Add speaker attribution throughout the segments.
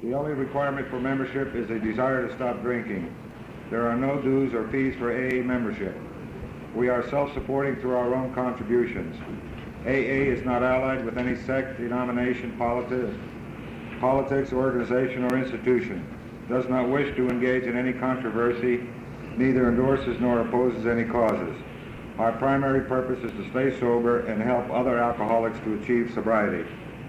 Speaker 1: The only requirement for membership is a desire to stop drinking. There are no dues or fees for AA membership. We are self-supporting through our own contributions. AA is not allied with any sect, denomination, politics, organization, or institution. Does not wish to engage in any controversy, neither endorses nor opposes any causes. Our primary purpose is to stay sober and help other alcoholics to achieve sobriety.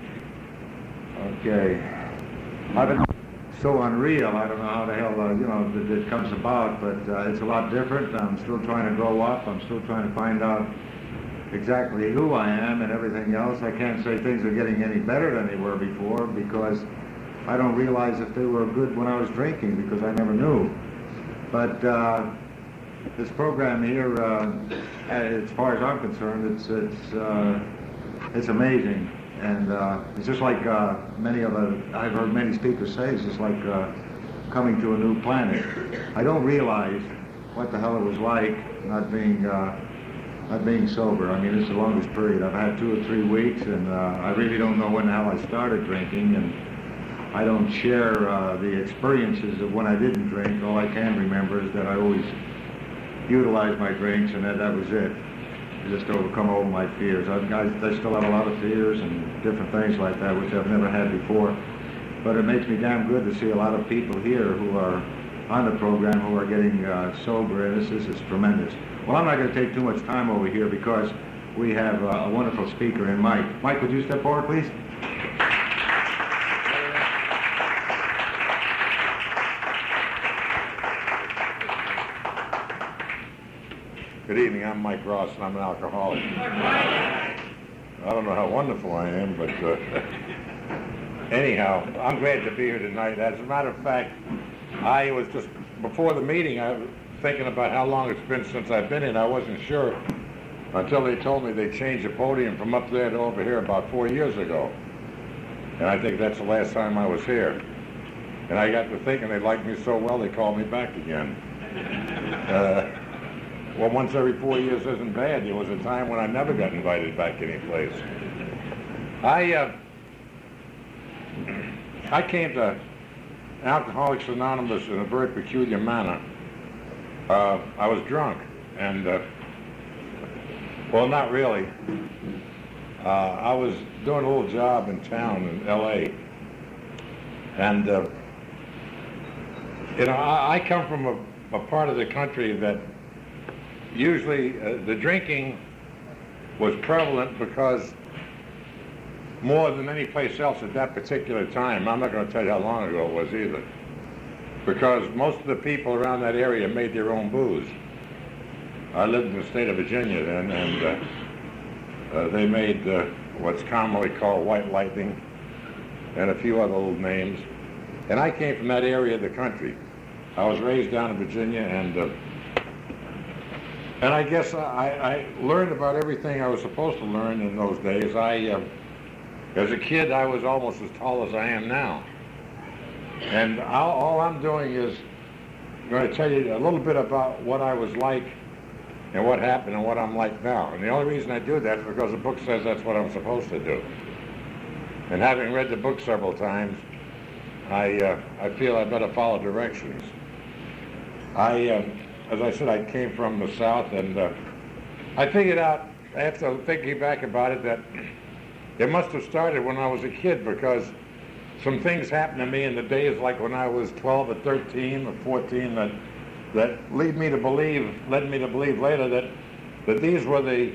Speaker 1: Okay. I've been so unreal. I don't know how the hell, it comes about, but it's a lot different. I'm still trying to grow up. I'm still trying to find out exactly who I am and everything else. I can't say things are getting any better than they were before because I don't realize if they were good when I was drinking because I never knew. But this program here, as far as I'm concerned, it's amazing. And it's just like I've heard many speakers say, it's just like coming to a new planet. I don't realize what the hell it was like not being sober. I mean, it's the longest period. I've had 2 or 3 weeks, and I really don't know when the hell I started drinking, and I don't share the experiences of when I didn't drink. All I can remember is that I always utilized my drinks, and that was it. Just to overcome all my fears. I still have a lot of fears and different things like that, which I've never had before. But it makes me damn good to see a lot of people here who are on the program who are getting sober, and this is tremendous. Well, I'm not going to take too much time over here because we have a wonderful speaker in Mike. Mike, would you step forward, please?
Speaker 2: Good evening, I'm Mike Ross, and I'm an alcoholic. I don't know how wonderful I am, but anyhow, I'm glad to be here tonight. As a matter of fact, I was just, before the meeting, I was thinking about how long it's been since I've been in. I wasn't sure until they told me they changed the podium from up there to over here about 4 years ago. And I think that's the last time I was here. And I got to thinking they liked me so well, they called me back again. Well, once every 4 years isn't bad. There was a time when I never got invited back any place. I came to Alcoholics Anonymous in a very peculiar manner. I was drunk, and, well, not really. I was doing a little job in town in L.A., and, I come from a part of the country that usually the drinking was prevalent because more than any place else at that particular time, I'm not going to tell you how long ago it was either, because most of the people around that area made their own booze. I lived in the state of Virginia then, and they made what's commonly called White Lightning and a few other little names. And I came from that area of the country. I was raised down in Virginia, and I guess I learned about everything I was supposed to learn in those days. As a kid, I was almost as tall as I am now. And all I'm doing is going to tell you a little bit about what I was like and what happened and what I'm like now. And the only reason I do that is because the book says that's what I'm supposed to do. And having read the book several times, I feel I better follow directions. As I said, I came from the South, and I figured out, after thinking back about it, that it must have started when I was a kid, because some things happened to me in the days like when I was 12 or 13 or 14 that led me to believe later that these were the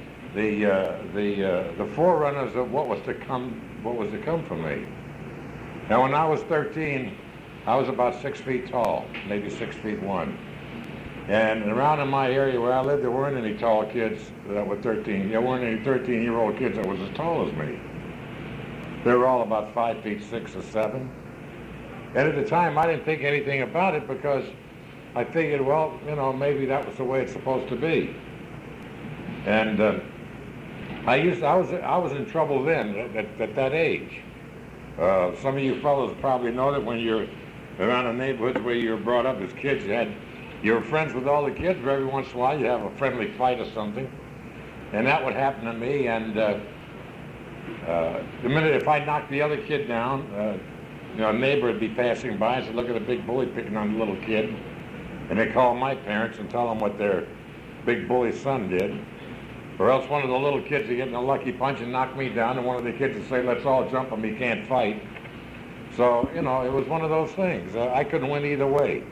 Speaker 2: forerunners of what was to come for me. Now, when I was 13, I was about 6 feet tall, maybe 6 feet 1. And around in my area where I lived, there weren't any tall kids that were 13. There weren't any 13-year-old kids that was as tall as me. They were all about 5 feet 6 or 7. And at the time, I didn't think anything about it because I figured, well, maybe that was the way it's supposed to be. And I was in trouble then at that age. Some of you fellows probably know that when you're around the neighborhoods where you were brought up as kids, you were friends with all the kids, but every once in a while you have a friendly fight or something. And that would happen to me, and the minute if I knocked the other kid down, a neighbor would be passing by and say, look at the big bully picking on the little kid. And they call my parents and tell them what their big bully son did. Or else one of the little kids would get in a lucky punch and knock me down, and one of the kids would say, let's all jump him, he can't fight. So, it was one of those things. I couldn't win either way.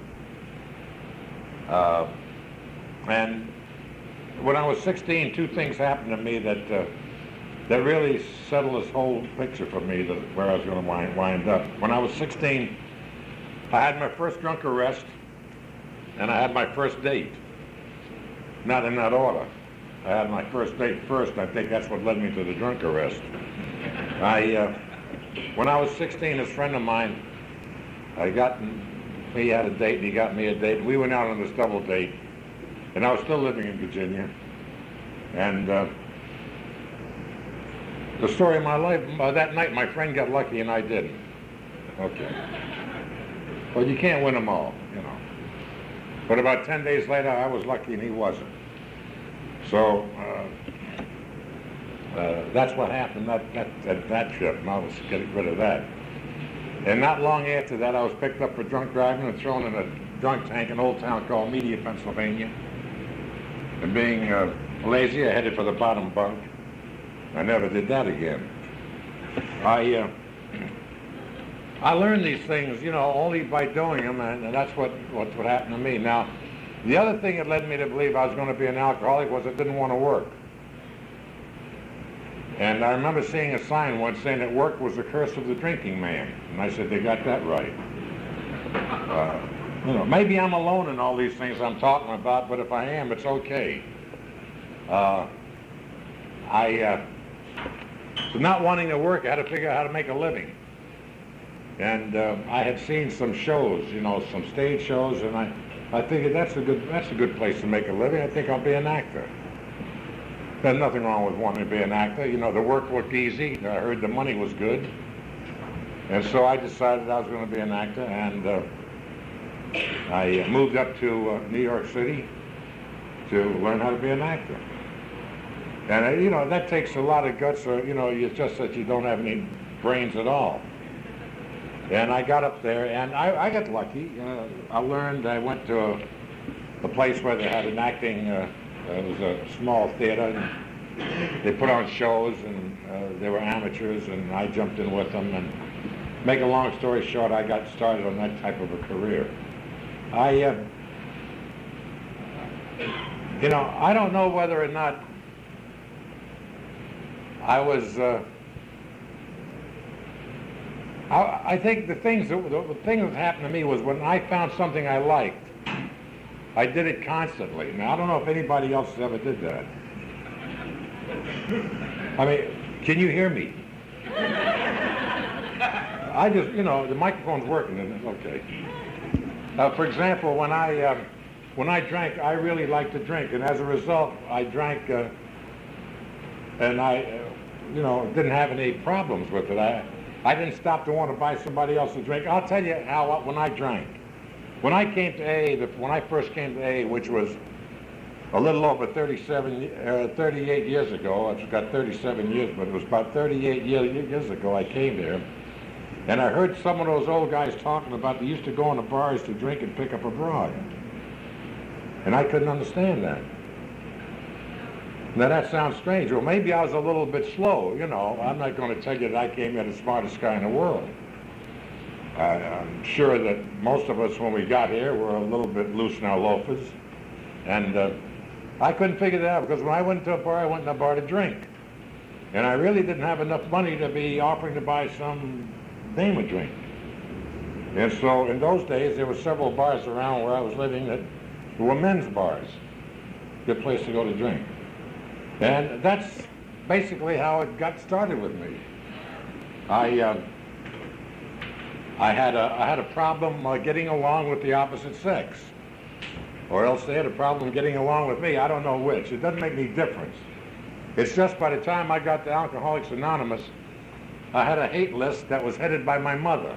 Speaker 2: And when I was 16, two things happened to me that really settled this whole picture for me, where I was going to wind up. When I was 16, I had my first drunk arrest, and I had my first date. Not in that order. I had my first date first, and I think that's what led me to the drunk arrest. When I was 16, this friend of mine, he had a date, and he got me a date. We went out on this double date, and I was still living in Virginia. And the story of my life, that night my friend got lucky and I didn't. Okay. Well, you can't win them all, But about 10 days later, I was lucky and he wasn't. So that's what happened that trip, and I was getting rid of that. And not long after that, I was picked up for drunk driving and thrown in a drunk tank in an old town called Media, Pennsylvania. And being lazy, I headed for the bottom bunk. I never did that again. I learned these things, only by doing them, and that's what happened to me. Now, the other thing that led me to believe I was going to be an alcoholic was I didn't want to work. And I remember seeing a sign once saying that work was the curse of the drinking man. And I said, they got that right. Maybe I'm alone in all these things I'm talking about, but if I am, it's okay. So not wanting to work, I had to figure out how to make a living. And I had seen some shows, some stage shows, and I figured that's a good place to make a living. I think I'll be an actor. There's nothing wrong with wanting to be an actor. The work looked easy. I heard the money was good. And so I decided I was going to be an actor, and I moved up to New York City to learn how to be an actor. And, that takes a lot of guts, or, it's just that you don't have any brains at all. And I got up there, and I got lucky. I went to a place where they had an acting, it was a small theater, and they put on shows, and they were amateurs, and I jumped in with them. And make a long story short, I got started on that type of a career. I don't know whether or not I was... I think the thing that happened to me was when I found something I liked, I did it constantly. Now, I don't know if anybody else ever did that. I mean, can you hear me? I just, the microphone's working, isn't it? Okay. For example, when I drank, I really liked to drink, and as a result, I drank, and I, didn't have any problems with it. I didn't stop to want to buy somebody else a drink. I'll tell you when I drank. When I came to AA, when I first came to AA, which was a little over 38 years ago, I've got 37 years, but it was about 38 years ago I came there, and I heard some of those old guys talking about they used to go into bars to drink and pick up a broad. And I couldn't understand that. Now that sounds strange. Well, maybe I was a little bit slow, I'm not going to tell you that I came here the smartest guy in the world. I'm sure that most of us, when we got here, were a little bit loose in our loafers. And I couldn't figure that out, because when I went to a bar, I went to a bar to drink. And I really didn't have enough money to be offering to buy some dame a drink. And so in those days, there were several bars around where I was living that were men's bars. Good place to go to drink. And that's basically how it got started with me. I had a problem getting along with the opposite sex, or else they had a problem getting along with me. I don't know which. It doesn't make any difference. It's just by the time I got to Alcoholics Anonymous, I had a hate list that was headed by my mother.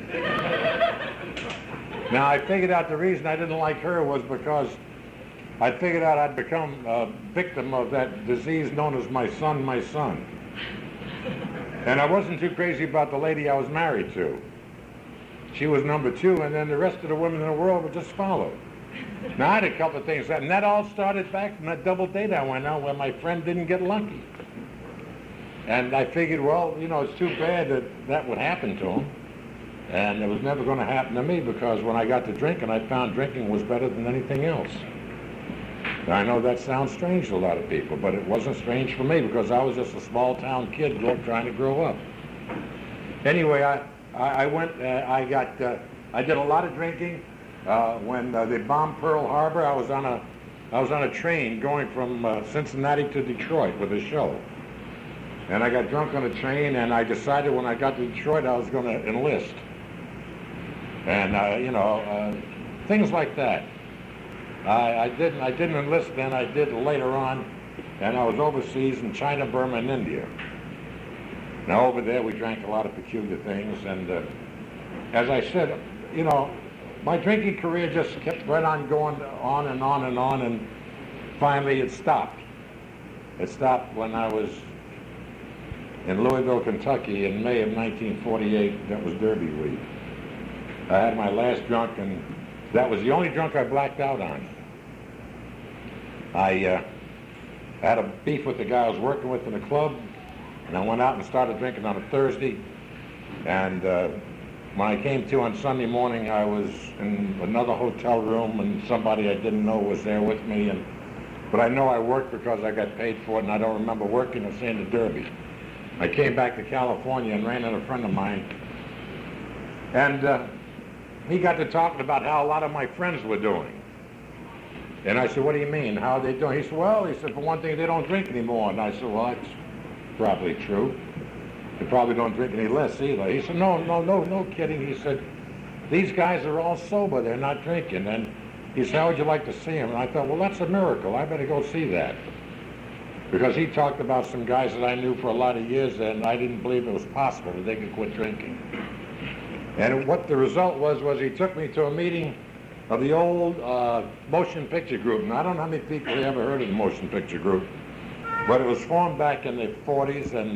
Speaker 2: Now I figured out the reason I didn't like her was because I figured out I'd become a victim of that disease known as my son. And I wasn't too crazy about the lady I was married to. She was number 2, and then the rest of the women in the world would just follow. Now, I had a couple of things, and that all started back from that double date I went on where my friend didn't get lucky. And I figured, well, you know, it's too bad that that would happen to him. And it was never going to happen to me, because when I got to drinking, I found drinking was better than anything else. And I know that sounds strange to a lot of people, but it wasn't strange for me, because I was just a small town kid trying to grow up. Anyway, I did a lot of drinking. When they bombed Pearl Harbor, I was on a train going from Cincinnati to Detroit with a show. And I got drunk on the train, and I decided when I got to Detroit I was going to enlist. And you know, things like that. I didn't enlist then. I did later on, and I was overseas in China, Burma, and India. Now over there we drank a lot of peculiar things, and as I said, you know, my drinking career just kept right on going on and on and on, and finally it stopped. It stopped when I was in Louisville, Kentucky in May of 1948. That was Derby week. I had my last drunk, and that was the only drunk I blacked out on. I had a beef with the guy I was working with in the club, and I went out and started drinking on a Thursday. And when I came to on Sunday morning, I was in another hotel room, and somebody I didn't know was there with me. But I know I worked because I got paid for it, and I don't remember working or seeing the Derby. I came back to California and ran into a friend of mine, and he got to talking about how a lot of my friends were doing. And I said, what do you mean? How are they doing? He said, well, for one thing, they don't drink anymore. And I said, well, that's probably true. They probably don't drink any less either. He said, no kidding. He said, these guys are all sober. They're not drinking. And he said, how would you like to see them? And I thought, well, that's a miracle. I better go see that. Because he talked about some guys that I knew for a lot of years, and I didn't believe it was possible that they could quit drinking. And what the result was he took me to a meeting of the old motion picture group. And I don't know how many people have ever heard of the motion picture group, but it was formed back in the 40s, and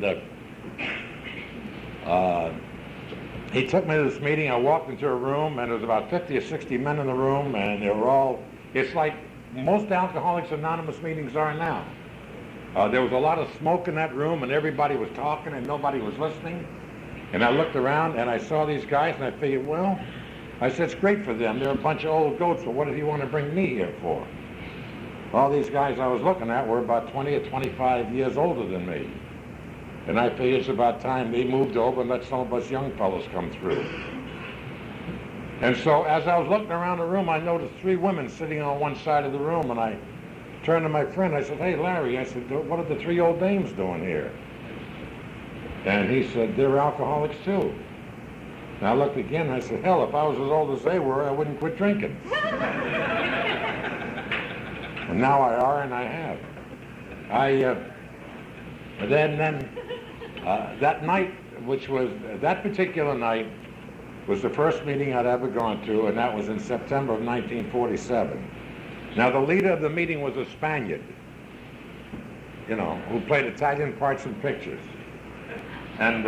Speaker 2: he took me to this meeting. I walked into a room, and there was about 50 or 60 men in the room, and they were all, it's like most Alcoholics Anonymous meetings are now. There was a lot of smoke in that room, and everybody was talking, and nobody was listening. And I looked around, and I saw these guys, and I figured, well, I said, it's great for them. They're a bunch of old goats, so what did he want to bring me here for? All these guys I was looking at were about 20 or 25 years older than me. And I figured it's about time they moved over and let some of us young fellows come through. And so as I was looking around the room, I noticed 3 women sitting on one side of the room, and I turned to my friend. I said, hey, Larry, I said, what are the 3 old dames doing here? And he said, they're alcoholics too. And I looked again, and I said, hell, if I was as old as they were, I wouldn't quit drinking. And now I are, and I have. That night, which was, that particular night, was the first meeting I'd ever gone to, and that was in September of 1947. Now, the leader of the meeting was a Spaniard, you know, who played Italian parts in pictures. And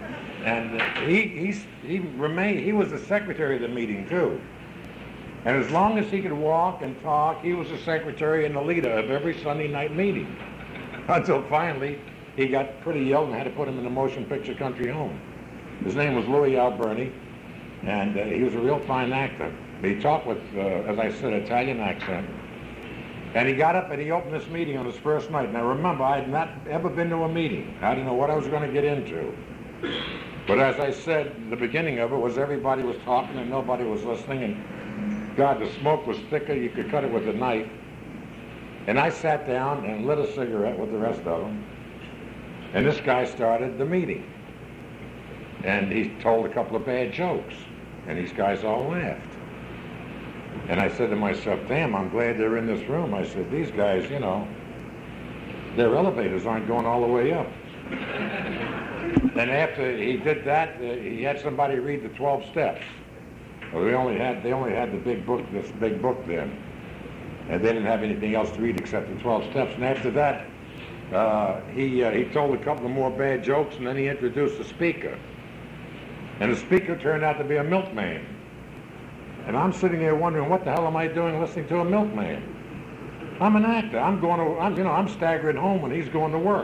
Speaker 2: he was the secretary of the meeting, too. And as long as he could walk and talk, he was the secretary and the leader of every Sunday night meeting. Until finally, he got pretty ill and had to put him in the motion picture country home. His name was Louis Alberni, and he was a real fine actor. He talked with, as I said, Italian accent. And he got up and he opened this meeting on his first night. Now remember, I had not ever been to a meeting. I didn't know what I was going to get into. But as I said, the beginning of it was everybody was talking and nobody was listening. And God, the smoke was thicker. You could cut it with a knife. And I sat down and lit a cigarette with the rest of them. And this guy started the meeting. And he told a couple of bad jokes. And these guys all laughed. And I said to myself, damn, I'm glad they're in this room. I said, these guys, you know, their elevators aren't going all the way up. And after he did that, he had somebody read the 12 steps. Well, they only had the big book, this big book then. And they didn't have anything else to read except the 12 steps. And after that, he told a couple of more bad jokes, and then he introduced the speaker. And the speaker turned out to be a milkman. And I'm sitting there wondering, what the hell am I doing listening to a milkman? I'm an actor. I'm staggering home when he's going to work.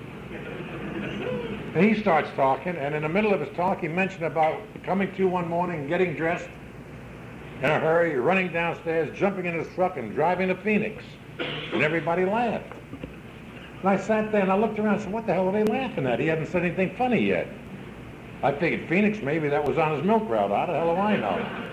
Speaker 2: And he starts talking, and in the middle of his talk, he mentioned about coming to one morning, getting dressed in a hurry, running downstairs, jumping in his truck, and driving to Phoenix. And everybody laughed. And I sat there and I looked around and said, what the hell are they laughing at? He hadn't said anything funny yet. I figured Phoenix, maybe that was on his milk route. How the hell do I know?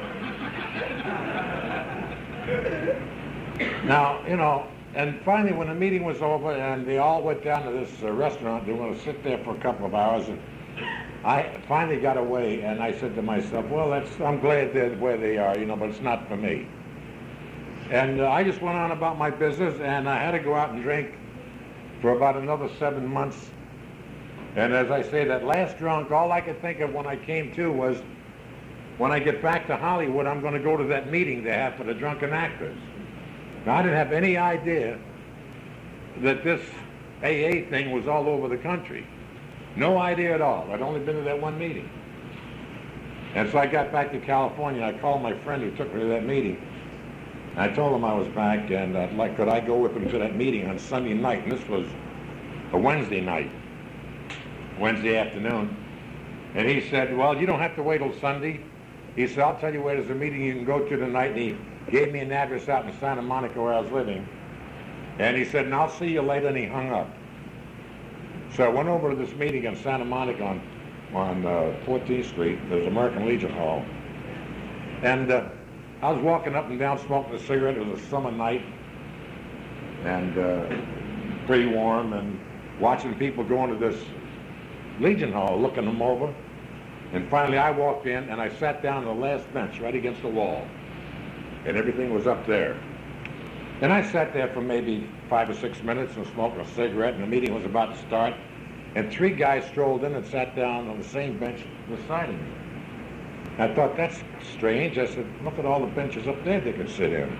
Speaker 2: Now, and finally when the meeting was over and they all went down to this restaurant, they were going to sit there for a couple of hours, and I finally got away, and I said to myself, well, I'm glad they're where they are, but it's not for me. And I just went on about my business, and I had to go out and drink for about another 7 months. And as I say, that last drunk, all I could think of when I came to was, when I get back to Hollywood, I'm going to go to that meeting they have for the drunken actors. Now, I didn't have any idea that this AA thing was all over the country. No idea at all. I'd only been to that one meeting. And so I got back to California. I called my friend who took me to that meeting. I told him I was back, and could I go with him to that meeting on Sunday night? And this was a Wednesday night, Wednesday afternoon. And he said, well, you don't have to wait till Sunday. He said, I'll tell you where there's a meeting you can go to tonight. And he gave me an address out in Santa Monica where I was living. And he said, and I'll see you later, and he hung up. So I went over to this meeting in Santa Monica on 14th Street. There's American Legion Hall. And I was walking up and down smoking a cigarette. It was a summer night and pretty warm, and watching people go into this Legion Hall, looking them over. And finally I walked in and I sat down on the last bench right against the wall. And everything was up there. And I sat there for maybe 5 or 6 minutes and smoked a cigarette, and the meeting was about to start. And 3 guys strolled in and sat down on the same bench beside me. I thought, that's strange. I said, look at all the benches up there they could sit in.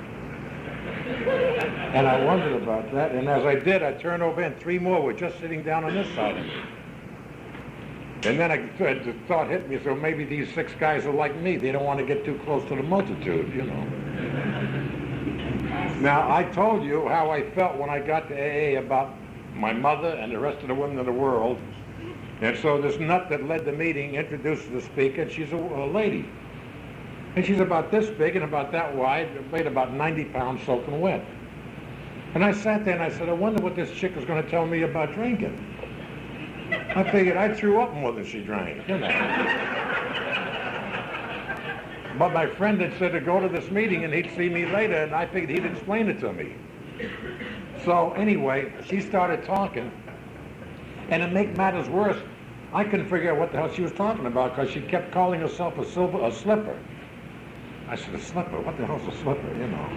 Speaker 2: And I wondered about that. And as I did, I turned over and 3 more were just sitting down on this side of me. And then the thought hit me, so maybe these 6 guys are like me. They don't want to get too close to the multitude, Now, I told you how I felt when I got to AA about my mother and the rest of the women in the world. And so this nut that led the meeting introduces the speaker, and she's a lady. And she's about this big and about that wide, weighed about 90 pounds soaking wet. And I sat there and I said, I wonder what this chick is going to tell me about drinking. I figured I threw up more than she drank, But my friend had said to go to this meeting and he'd see me later, and I figured he'd explain it to me. So anyway, she started talking, and to make matters worse, I couldn't figure out what the hell she was talking about because she kept calling herself a slipper. I said, a slipper? What the hell's a slipper,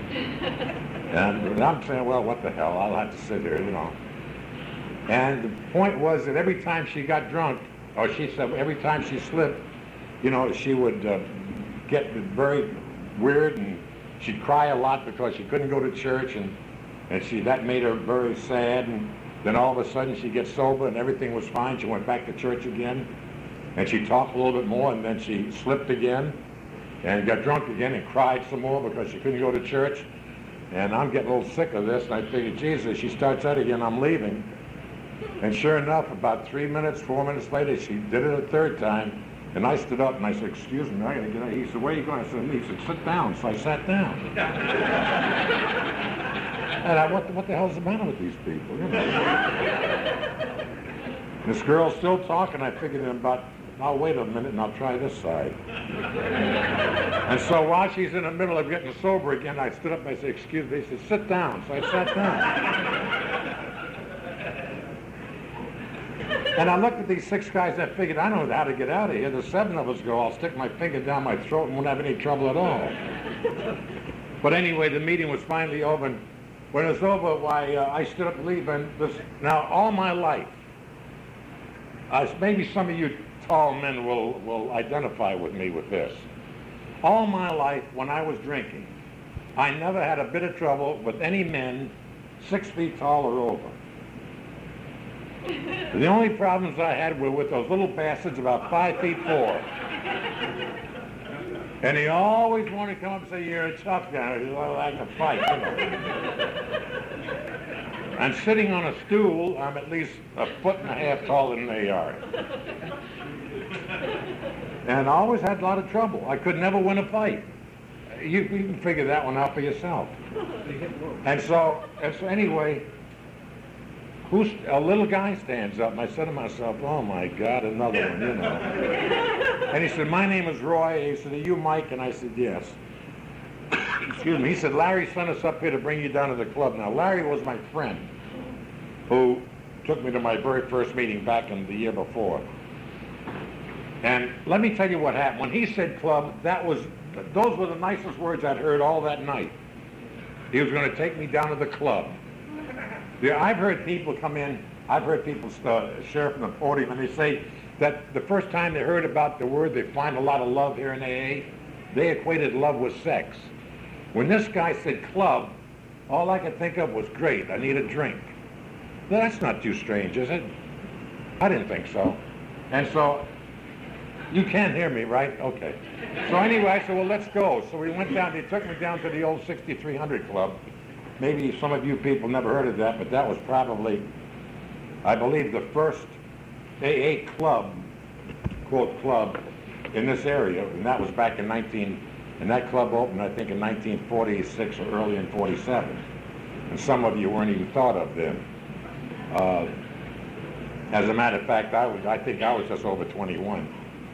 Speaker 2: And I'm saying, well, what the hell? I'll have to sit here, And the point was that every time she got drunk, or she said every time she slipped, she would get very weird, and she'd cry a lot because she couldn't go to church, and that made her very sad. And then all of a sudden she'd get sober and everything was fine. She went back to church again, and she talked a little bit more, and then she slipped again and got drunk again and cried some more because she couldn't go to church. And I'm getting a little sick of this, and I figured, Jesus, she starts that again, I'm leaving. And sure enough, about 3 minutes, 4 minutes later, she did it a 3rd time. And I stood up and I said, excuse me, I gotta get out. He said, where are you going? I said, he said, sit down. So I sat down. And what the hell's the matter with these people? This girl's still talking. I figured I'll wait a minute and I'll try this side. And so while she's in the middle of getting sober again, I stood up and I said, excuse me. He said, sit down. So I sat down. And I looked at these 6 guys, I figured, I know how to get out of here. The 7 of us go, I'll stick my finger down my throat and won't have any trouble at all. But anyway, the meeting was finally over. And when it was over, I stood up to leave. And now, all my life, maybe some of you tall men will identify with me with this. All my life, when I was drinking, I never had a bit of trouble with any men 6 feet tall or over. The only problems I had were with those little bastards about 5'4". And he always wanted to come up and say, "You're a tough guy. You like to fight." You know. I'm sitting on a stool. I'm at least 1.5 feet taller than they are. And I always had a lot of trouble. I could never win a fight. You can figure that one out for yourself. And so anyway, a little guy stands up, and I said to myself, "Oh my God, another one, you know." And he said, "My name is Roy." He said, "Are you Mike?" And I said, "Yes." Excuse me. He said, "Larry sent us up here to bring you down to the club." Now, Larry was my friend who took me to my very first meeting back in the year before. And let me tell you what happened. When he said club, those were the nicest words I'd heard all that night. He was going to take me down to the club. Yeah, I've heard people come in, I've heard people share from the podium, and they say that the first time they heard about the word, they find a lot of love here in AA, they equated love with sex. When this guy said club, all I could think of was, great, I need a drink. Well, that's not too strange, is it? I didn't think so. And so, you can't hear me, right? Okay. So anyway, I said, well, let's go. So we went down, they took me down to the old 6300 Club. Maybe some of you people never heard of that, but that was probably, I believe, the first AA club, quote, club, in this area, and that was back in and that club opened, I think, in 1946 or early in 47. And some of you weren't even thought of then. As a matter of fact, I think I was just over 21.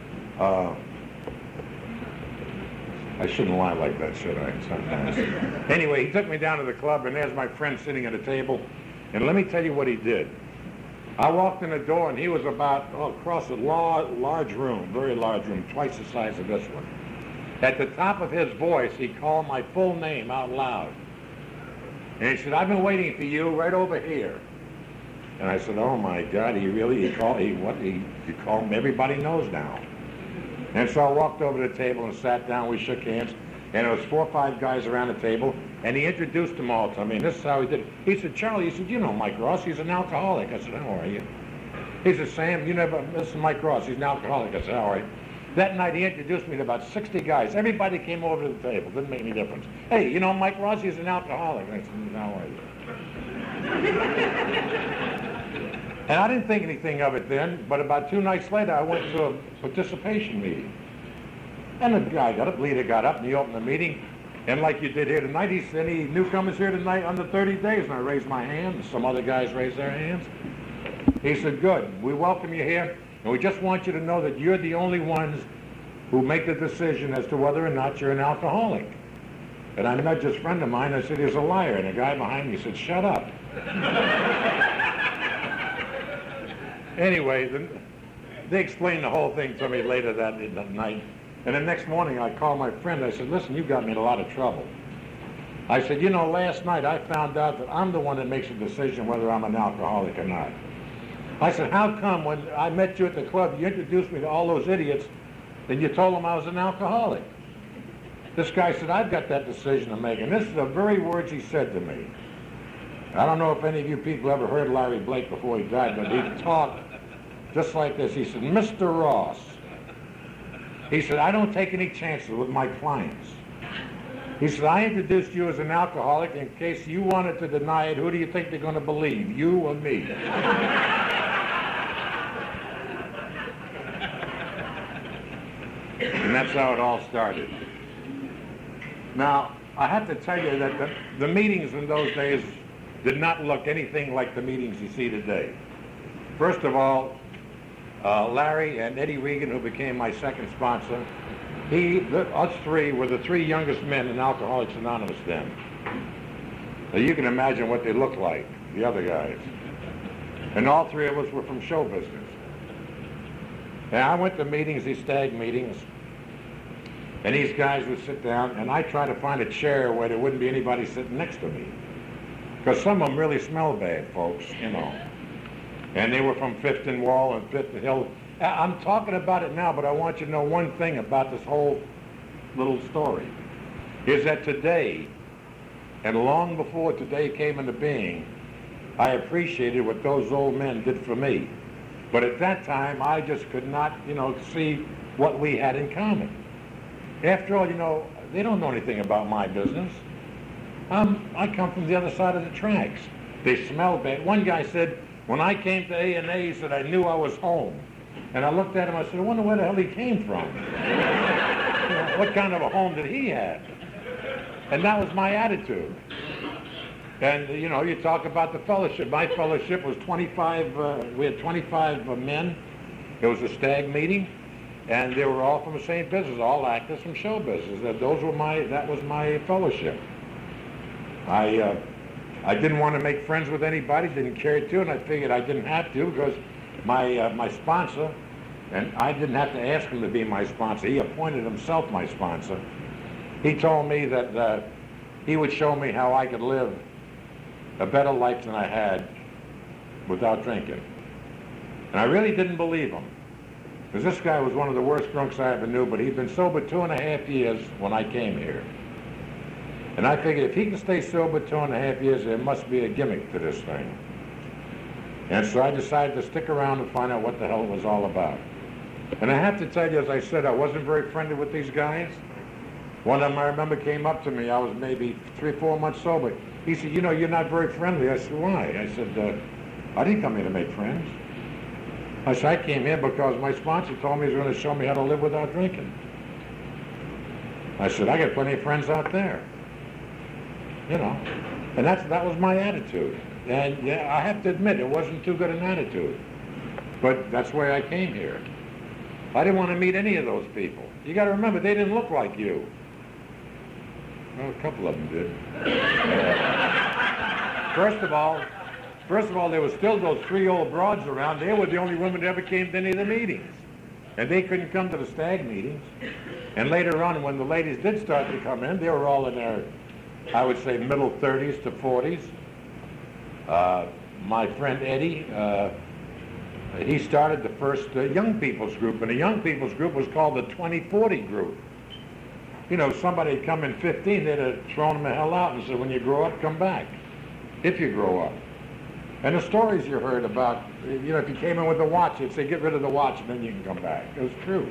Speaker 2: I shouldn't lie like that, should I? Sometimes. Anyway, he took me down to the club, and there's my friend sitting at a table. And let me tell you what he did. I walked in the door, and he was about across a large room, very large room, twice the size of this one. At the top of his voice, he called my full name out loud. And he said, "I've been waiting for you right over here." And I said, "Oh my God, he called me, everybody knows now." And so I walked over to the table and sat down, we shook hands, and there was 4 or 5 guys around the table, and he introduced them all to me, and this is how he did it. He said, "Charlie," he said, "you know Mike Ross, he's an alcoholic." I said, "How are you?" He said, "Sam, this is Mike Ross, he's an alcoholic." I said, "How are you?" That night he introduced me to about 60 guys. Everybody came over to the table, didn't make any difference. "Hey, you know Mike Ross, he's an alcoholic." I said, "How are you?" And I didn't think anything of it then, but about 2 nights later, I went to a participation meeting. And the guy got up, leader got up, and he opened the meeting. And like you did here tonight, he said, "Any newcomers here tonight under 30 days?" And I raised my hand, and some other guys raised their hands. He said, "Good, we welcome you here, and we just want you to know that you're the only ones who make the decision as to whether or not you're an alcoholic." And I nudged this friend of mine, I said, "He's a liar." And the guy behind me said, "Shut up." Anyway, they explained the whole thing to me later that night. And the next morning I called my friend. I said, "Listen, you got me in a lot of trouble." I said, "You know, last night I found out that I'm the one that makes the decision whether I'm an alcoholic or not." I said, "How come when I met you at the club, you introduced me to all those idiots, and you told them I was an alcoholic?" This guy said, "I've got that decision to make." And this is the very words he said to me. I don't know if any of you people ever heard Larry Blake before he died, but he talked just like this. He said, "Mr. Ross," he said, "I don't take any chances with my clients." He said, "I introduced you as an alcoholic in case you wanted to deny it. Who do you think they're going to believe, you or me?" And that's how it all started. Now, I have to tell you that the meetings in those days did not look anything like the meetings you see today. First of all, Larry and Eddie Regan, who became my second sponsor, us three were the 3 youngest men in Alcoholics Anonymous then. Now you can imagine what they looked like, the other guys. And all 3 of us were from show business. And I went to meetings, these stag meetings, and these guys would sit down, and I tried to find a chair where there wouldn't be anybody sitting next to me. Because some of them really smell bad, folks, you know. And they were from Fifth and Wall and Fifth and Hill. I'm talking about it now, but I want you to know one thing about this whole little story, is that today, and long before today came into being, I appreciated what those old men did for me. But at that time, I just could not, see what we had in common. After all, they don't know anything about my business. I come from the other side of the tracks. They smell bad. One guy said, when I came to A&A, he said, I knew I was home. And I looked at him, I said, I wonder where the hell he came from. What kind of a home did he have? And that was my attitude. And, you talk about the fellowship. My fellowship was 25, we had 25 men. It was a stag meeting, and they were all from the same business, all actors from show business. That was my fellowship. I didn't want to make friends with anybody, didn't care to, and I figured I didn't have to because my sponsor, and I didn't have to ask him to be my sponsor. He appointed himself my sponsor. He told me that he would show me how I could live a better life than I had without drinking. And I really didn't believe him, because this guy was one of the worst drunks I ever knew, but he'd been sober 2.5 years when I came here. And I figured if he can stay sober 2.5 years, there must be a gimmick to this thing. And so I decided to stick around and find out what the hell it was all about. And I have to tell you, as I said, I wasn't very friendly with these guys. One of them, I remember, came up to me. I was maybe 3 or 4 months sober. He said, you're not very friendly. I said, why? I said, I didn't come here to make friends. I said, I came here because my sponsor told me he was going to show me how to live without drinking. I said, I got plenty of friends out there. And that was my attitude. And yeah, I have to admit, it wasn't too good an attitude. But that's why I came here. I didn't want to meet any of those people. You got to remember, they didn't look like you. Well, a couple of them did. First of all, there were still those 3 old broads around. They were the only women that ever came to any of the meetings. And they couldn't come to the stag meetings. And later on, when the ladies did start to come in, they were all in their, I would say, middle 30s to 40s. My friend Eddie, he started the first young people's group, and the young people's group was called the 2040 group. Somebody had come in 15, they'd have thrown them the hell out and said, when you grow up, come back, if you grow up. And the stories you heard about, if you came in with a watch, they'd say, get rid of the watch and then you can come back. It was true.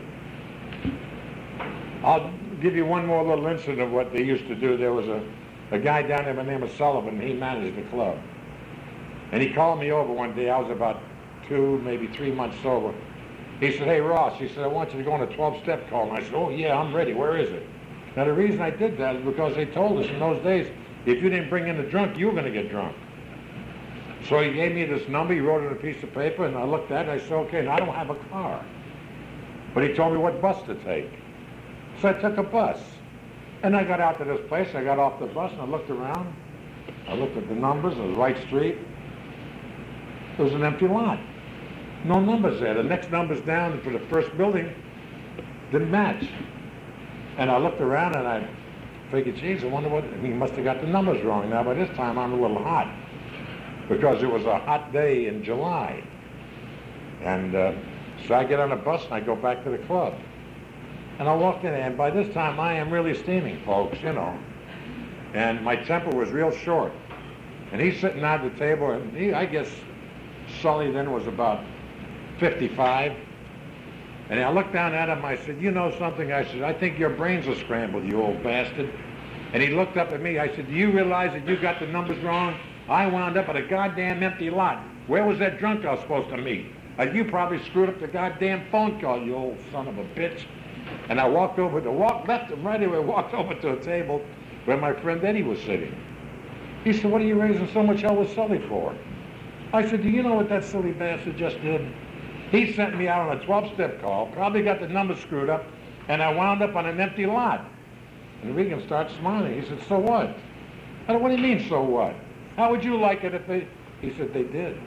Speaker 2: I'll give you one more little incident of what they used to do. There was a guy down there by the name of Sullivan, he managed the club. And he called me over one day. I was about 2, maybe 3 months sober. He said, hey, Ross, he said, I want you to go on a 12-step call. And I said, oh, yeah, I'm ready. Where is it? Now, the reason I did that is because they told us in those days, if you didn't bring in a drunk, you were going to get drunk. So he gave me this number. He wrote it on a piece of paper, and I looked at it, and I said, okay, now I don't have a car. But he told me what bus to take. So I took a bus. And I got out to this place. I got off the bus, and I looked around. I looked at the numbers. It was right street. It was an empty lot. No numbers there. The next numbers down for the first building didn't match. And I looked around and I figured, geez, I wonder what, he must have got the numbers wrong. Now by this time I'm a little hot because it was a hot day in July. And so I get on a bus and I go back to the club. And I walked in there, and by this time I am really steaming, folks, And my temper was real short. And he's sitting at the table, and I guess Sully then was about 55. And I looked down at him, I said, you know something? I said, I think your brains are scrambled, you old bastard. And he looked up at me, I said, do you realize that you got the numbers wrong? I wound up at a goddamn empty lot. Where was that drunk I was supposed to meet? You probably screwed up the goddamn phone call, you old son of a bitch. And I walked left and right away, walked over to a table where my friend Eddie was sitting. He said, what are you raising so much hell with Sully for? I said, do you know what that silly bastard just did? He sent me out on a 12-step call, probably got the numbers screwed up, and I wound up on an empty lot. And Regan started smiling. He said, so what? I said, what do you mean, so what? How would you like it if they... He said, they did.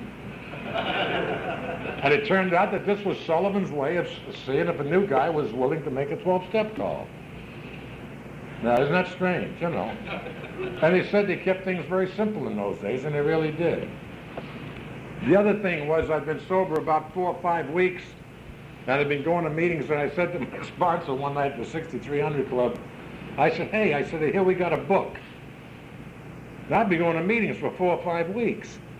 Speaker 2: And it turned out that this was Sullivan's way of seeing if a new guy was willing to make a 12-step call. Now, isn't that strange, And they said they kept things very simple in those days, and they really did. The other thing was I'd been sober about 4 or 5 weeks, and I'd been going to meetings, and I said to my sponsor one night at the 6300 Club, I said, hey, here we got a book. And I'd be going to meetings for 4 or 5 weeks.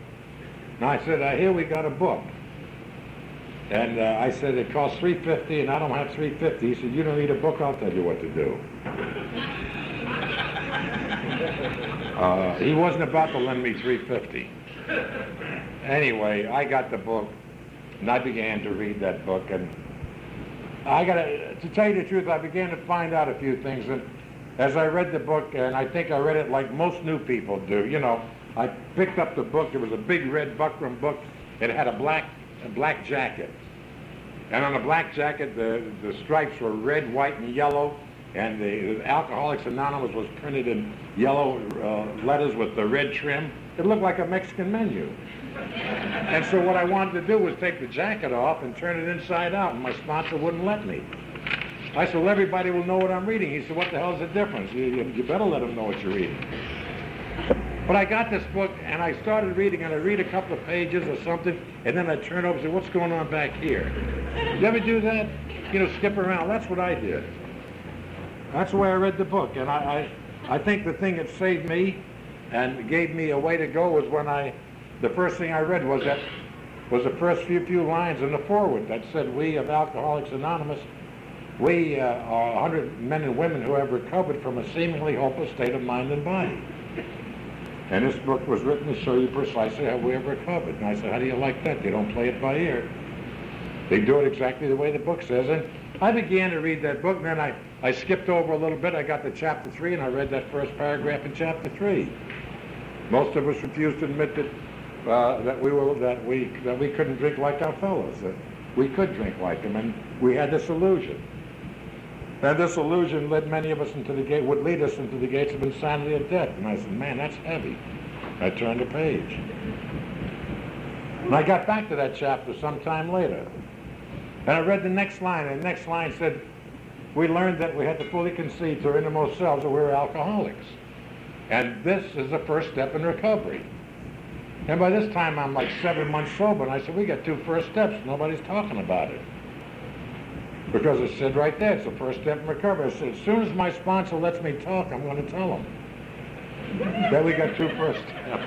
Speaker 2: And I said, here we got a book. And I said, it costs $3.50 and I don't have $3.50. He said, you don't need a book, I'll tell you what to do. He wasn't about to lend me $3.50. Anyway, I got the book and I began to read that book, and to tell you the truth, I began to find out a few things. And as I read the book, and I think I read it like most new people do, you know, I picked up the book. It was a big red buckram book. It had a black jacket. And on the black jacket, the stripes were red, white, and yellow. And the Alcoholics Anonymous was printed in yellow letters with the red trim. It looked like a Mexican menu. And so what I wanted to do was take the jacket off and turn it inside out, and my sponsor wouldn't let me. I said, well, everybody will know what I'm reading. He said, what the hell's the difference? You better let them know what you're reading. But I got this book, and I started reading, and I read a couple of pages or something, and then I turn over and say, what's going on back here? You ever do that? You know, skip around. That's what I did. That's the way I read the book. And I think the thing that saved me and gave me a way to go was when the first thing I read was the first few lines in the foreword that said, we of Alcoholics Anonymous, we are 100 men and women who have recovered from a seemingly hopeless state of mind and body. And this book was written to show you precisely how we have recovered. And I said, how do you like that? They don't play it by ear. They do it exactly the way the book says. And I began to read that book, and then I skipped over a little bit. I got to chapter 3, and I read that first paragraph in chapter 3. Most of us refused to admit that we couldn't drink like our fellows, that we could drink like them, and we had this illusion. And this illusion led many of us would lead us into the gates of insanity and death. And I said, man, that's heavy. I turned the page. And I got back to that chapter sometime later. And I read the next line, and the next line said, we learned that we had to fully concede to our innermost selves that we were alcoholics. And this is the first step in recovery. And by this time, I'm like 7 months sober, and I said, we got 2 first steps. Nobody's talking about it. Because it said right there, it's the first step in recovery. I said, as soon as my sponsor lets me talk, I'm going to tell him. Then we got 2 first steps.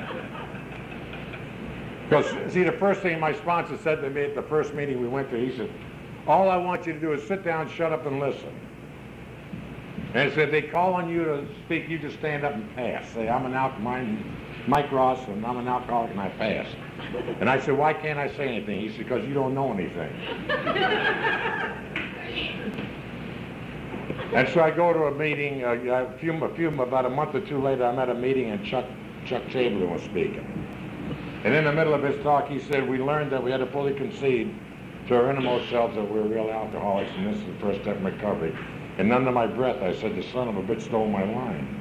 Speaker 2: Because, see, the first thing my sponsor said to me at the first meeting we went to, he said, all I want you to do is sit down, shut up, and listen. And he said, they call on you to speak, you just stand up and pass. Say, I'm Mike Ross, and I'm an alcoholic, and I pass. And I said, why can't I say anything? He said, because you don't know anything. And so I go to a meeting, about a month or 2 later, I'm at a meeting, and Chuck Chamberlain was speaking. And in the middle of his talk, he said, we learned that we had to fully concede to our innermost selves that we were real alcoholics, and this is the first step in recovery. And under my breath, I said, the son of a bitch stole my line.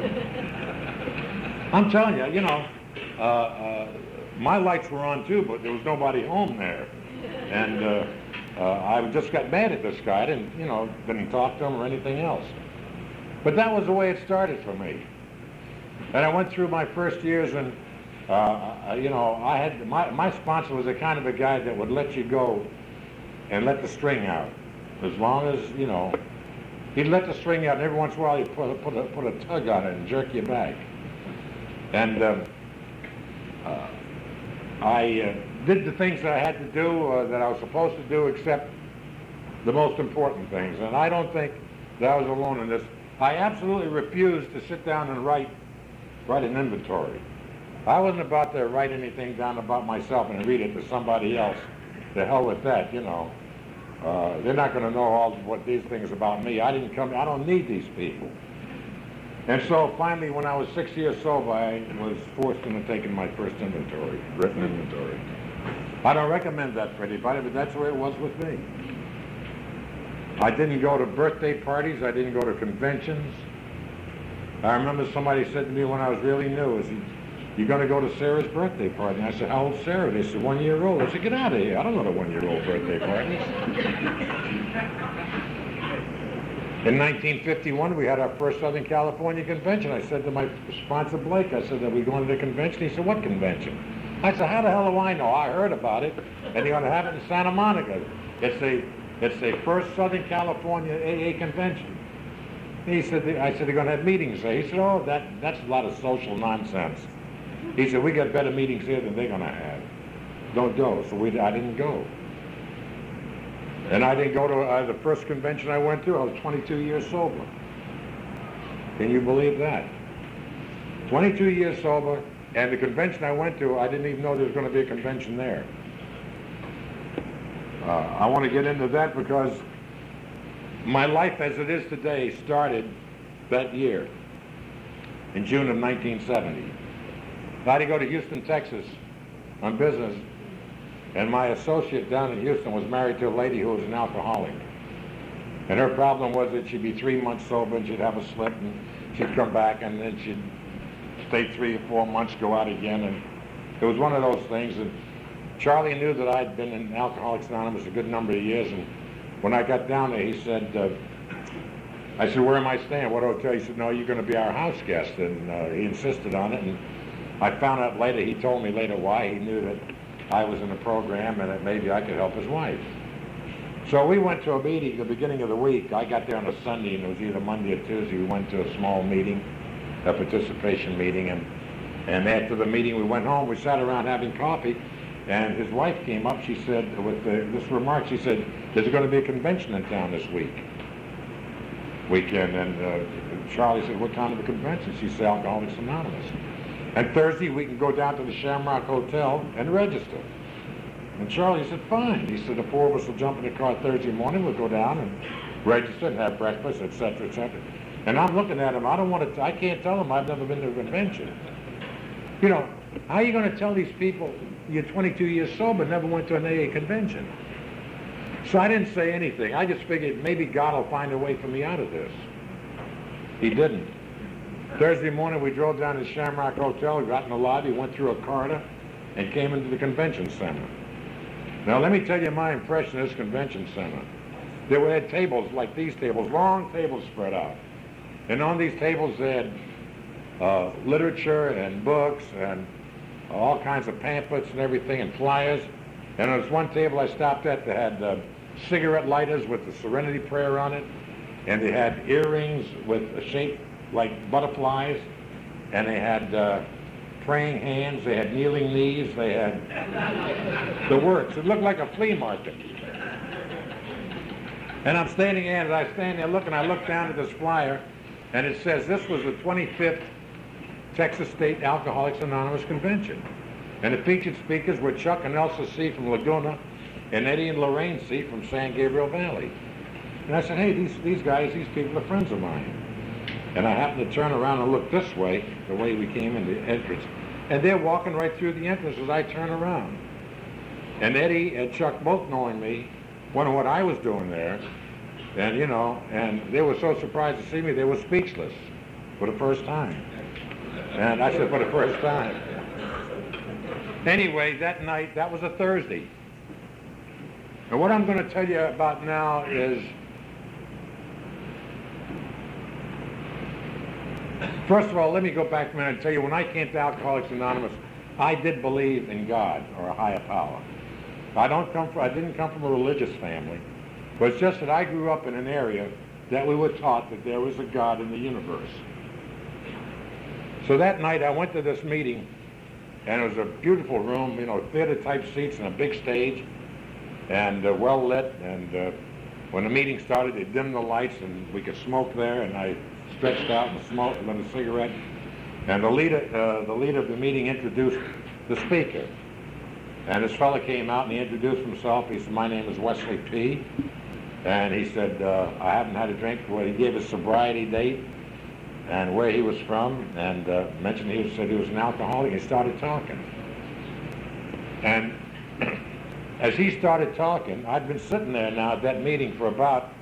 Speaker 2: I'm telling you, you know, my lights were on too, but there was nobody home there. And I just got mad at this guy. I didn't talk to him or anything else. But that was the way it started for me. And I went through my first years, and I had my sponsor was the kind of a guy that would let you go and let the string out, as long as he'd let the string out, and every once in a while he'd put a tug on it and jerk you back. And I did the things that I had to do, that I was supposed to do, except the most important things. And I don't think that I was alone in this. I absolutely refused to sit down and write an inventory. I wasn't about to write anything down about myself and read it to somebody else. The hell with that, They're not going to know all what these things about me. I don't need these people. And so finally, when I was 6 years sober, I was forced into taking my first inventory, written inventory. I don't recommend that for anybody, but that's the way it was with me. I didn't go to birthday parties. I didn't go to conventions. I remember somebody said to me when I was really new, you're going to go to Sarah's birthday party? And I said, how old's Sarah? They said, 1 year old. I said, get out of here. I don't go to 1 year old birthday parties. In 1951, we had our first Southern California convention. I said to my sponsor, Blake, I said, are we going to the convention? He said, what convention? I said, how the hell do I know? I heard about it, and they're going to have it in Santa Monica. It's the first Southern California AA convention. I said, they're going to have meetings there. He said, oh, that's a lot of social nonsense. He said, we got better meetings here than they're going to have. Don't go. So I didn't go. And I didn't go to the first convention I went to. I was 22 years sober. Can you believe that? 22 years sober, and the convention I went to, I didn't even know there was going to be a convention there. I want to get into that because my life as it is today started that year, in June of 1970. I had to go to Houston, Texas on business, and my associate down in Houston was married to a lady who was an alcoholic. And her problem was that she'd be 3 months sober and she'd have a slip and she'd come back and then she'd stay 3 or 4 months, go out again. And it was one of those things. And Charlie knew that I'd been in Alcoholics Anonymous a good number of years. And when I got down there, he said, I said, where am I staying? What hotel? He said, no, you're going to be our house guest. And he insisted on it. And I found out later, he told me later why. He knew that I was in the program and that maybe I could help his wife. So we went to a meeting the beginning of the week. I got there on a Sunday, and it was either Monday or Tuesday. We went to a small meeting, a participation meeting, and after the meeting we went home. We sat around having coffee, and his wife came up. She said, with this remark, she said, there's going to be a convention in town this weekend. And Charlie said, what kind of a convention? She said, Alcoholics Anonymous. And Thursday we can go down to the Shamrock Hotel and register. And Charlie said, fine. He said, the four of us will jump in the car Thursday morning. We'll go down and register and have breakfast, et cetera, et cetera. And I'm looking at him. I can't tell him I've never been to a convention. You know, how are you going to tell these people you're 22 years sober, never went to an AA convention? So I didn't say anything. I just figured maybe God will find a way for me out of this. He didn't. Thursday morning we drove down to the Shamrock Hotel, got in the lobby, went through a corridor, and came into the convention center. Now let me tell you my impression of this convention center. There were tables like these tables, long tables spread out. And on these tables they had literature and books and all kinds of pamphlets and everything and flyers. And there was one table I stopped at that had cigarette lighters with the Serenity Prayer on it. And they had earrings with a shape like butterflies. And they had praying hands, they had kneeling knees, they had the works. It looked like a flea market. And I'm standing there, and I stand there looking, I look down at this flyer, and it says this was the 25th Texas State Alcoholics Anonymous Convention. And the featured speakers were Chuck and Elsa C. from Laguna, and Eddie and Lorraine C. from San Gabriel Valley. And I said, hey, these guys, these people are friends of mine. And I happened to turn around and look this way, the way we came in the entrance. And they're walking right through the entrance as I turn around. And Eddie and Chuck both knowing me, wondering what I was doing there. And, you know, and they were so surprised to see me, they were speechless for the first time. And I said, for the first time. Anyway, that night, that was a Thursday. And what I'm going to tell you about now is, first of all, let me go back a minute and tell you, when I came to Alcoholics Anonymous, I did believe in God or a higher power. I didn't come from a religious family, but it's just that I grew up in an area that we were taught that there was a God in the universe. So that night I went to this meeting, and it was a beautiful room, you know, theater-type seats and a big stage, and well lit. And when the meeting started, they dimmed the lights, and we could smoke there. And I stretched out and smoked and lit a cigarette. And the leader of the meeting introduced the speaker. And this fella came out and he introduced himself. He said, my name is Wesley P. And he said, I haven't had a drink. Well, he gave his sobriety date and where he was from, and mentioned said he was an alcoholic. He started talking. And as he started talking, I'd been sitting there now at that meeting for about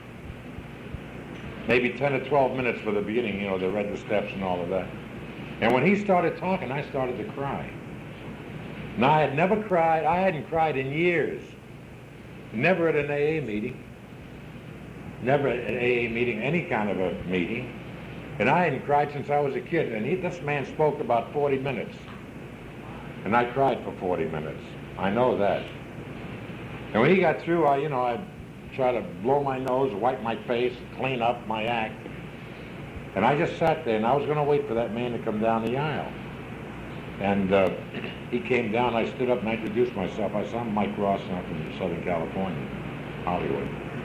Speaker 2: maybe 10 or 12 minutes for the beginning, you know, they read the steps and all of that. And when he started talking, I started to cry. Now, I had never cried. I hadn't cried in years. Never at an AA meeting. Never at an AA meeting, any kind of a meeting. And I hadn't cried since I was a kid. And this man spoke about 40 minutes. And I cried for 40 minutes. I know that. And when he got through, I try to blow my nose, wipe my face, clean up my act. And I just sat there, and I was going to wait for that man to come down the aisle. And he came down, I stood up and I introduced myself. I said, I'm Mike Ross, and I'm from Southern California, Hollywood.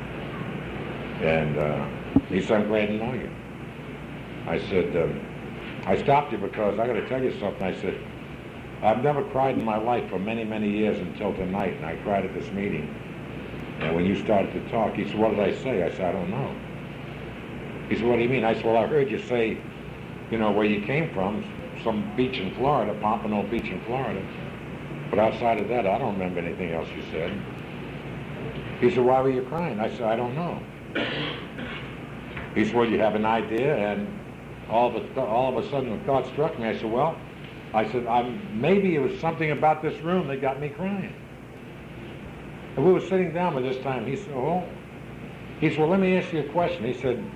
Speaker 2: And he said, I'm glad to know you. I said, I stopped you because I got to tell you something. I said, I've never cried in my life for many, many years until tonight, and I cried at this meeting. And when you started to talk, he said, what did I say? I said, I don't know. He said, what do you mean? I said, well, I heard you say, you know, where you came from, some beach in Florida, Pompano Beach in Florida. But outside of that, I don't remember anything else you said. He said, why were you crying? I said, I don't know. He said, well, you have an idea? And all of a sudden, the thought struck me. I said, well, maybe it was something about this room that got me crying. And we were sitting down by this time. He said, well, let me ask you a question. He said,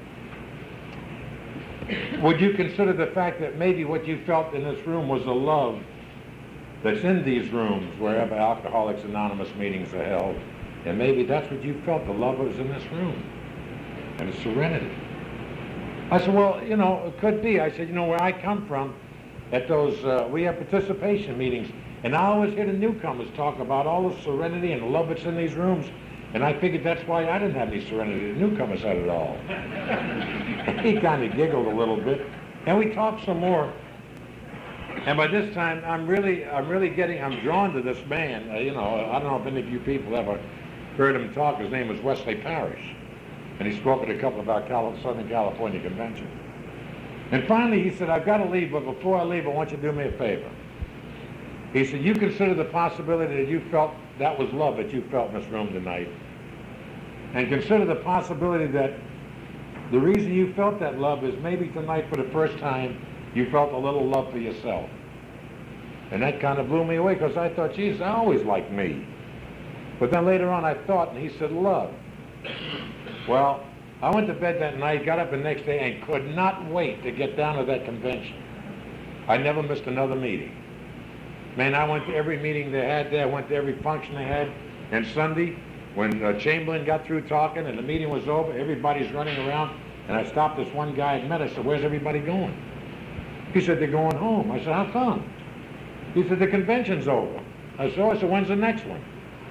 Speaker 2: would you consider the fact that maybe what you felt in this room was the love that's in these rooms, wherever Alcoholics Anonymous meetings are held, and maybe that's what you felt, the love was in this room, and the serenity. I said, well, you know, it could be. I said, you know, where I come from, at those, we have participation meetings, and I always hear the newcomers talk about all the serenity and the love that's in these rooms, and I figured that's why I didn't have any serenity. The newcomers had it all. He kind of giggled a little bit, and we talked some more. And by this time, I'm drawn to this man. You know, I don't know if any of you people ever heard him talk. His name was Wesley Parrish, and he spoke at a couple of our Southern California conventions. And finally, he said, I've got to leave, but before I leave, I want you to do me a favor. He said, you consider the possibility that you felt that was love that you felt in this room tonight, and consider the possibility that the reason you felt that love is maybe tonight for the first time you felt a little love for yourself. And that kind of blew me away, because I thought, Jesus, I always liked me. But then later on I thought, and he said, love. Well, I went to bed that night, got up the next day, and could not wait to get down to that convention. I never missed another meeting. Man, I went to every meeting they had there, I went to every function they had. And Sunday, when Chamberlain got through talking and the meeting was over, everybody's running around, and I stopped this one guy I met. I said, where's everybody going? He said, they're going home. I said, how come? He said, the convention's over. I said, oh, I said, when's the next one?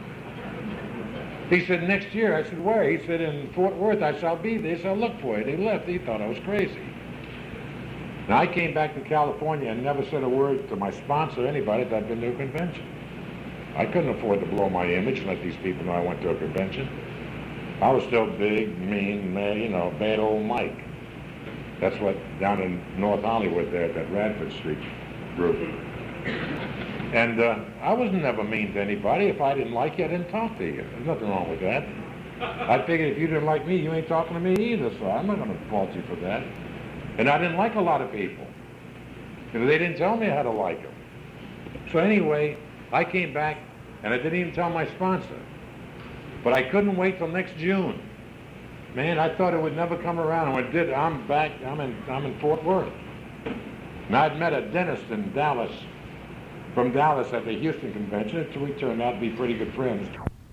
Speaker 2: He said, next year. I said, where? He said, in Fort Worth. I said, I'll be there. He said, I'll look for you. They left. He thought I was crazy. Now, I came back to California and never said a word to my sponsor or anybody that I'd been to a convention. I couldn't afford to blow my image and let these people know I went to a convention. I was still big, mean, man, you know, bad old Mike. That's what, down in North Hollywood there, that Radford Street group. And I was never mean to anybody. If I didn't like you, I didn't talk to you. There's nothing wrong with that. I figured if you didn't like me, you ain't talking to me either, so I'm not going to fault you for that. And I didn't like a lot of people, because they didn't tell me how to like them. So anyway, I came back, and I didn't even tell my sponsor. But I couldn't wait till next June. Man, I thought it would never come around. And when it did, I'm back. I'm in Fort Worth. And I'd met a dentist in Dallas, from Dallas at the Houston convention, so we turned out to be pretty good friends.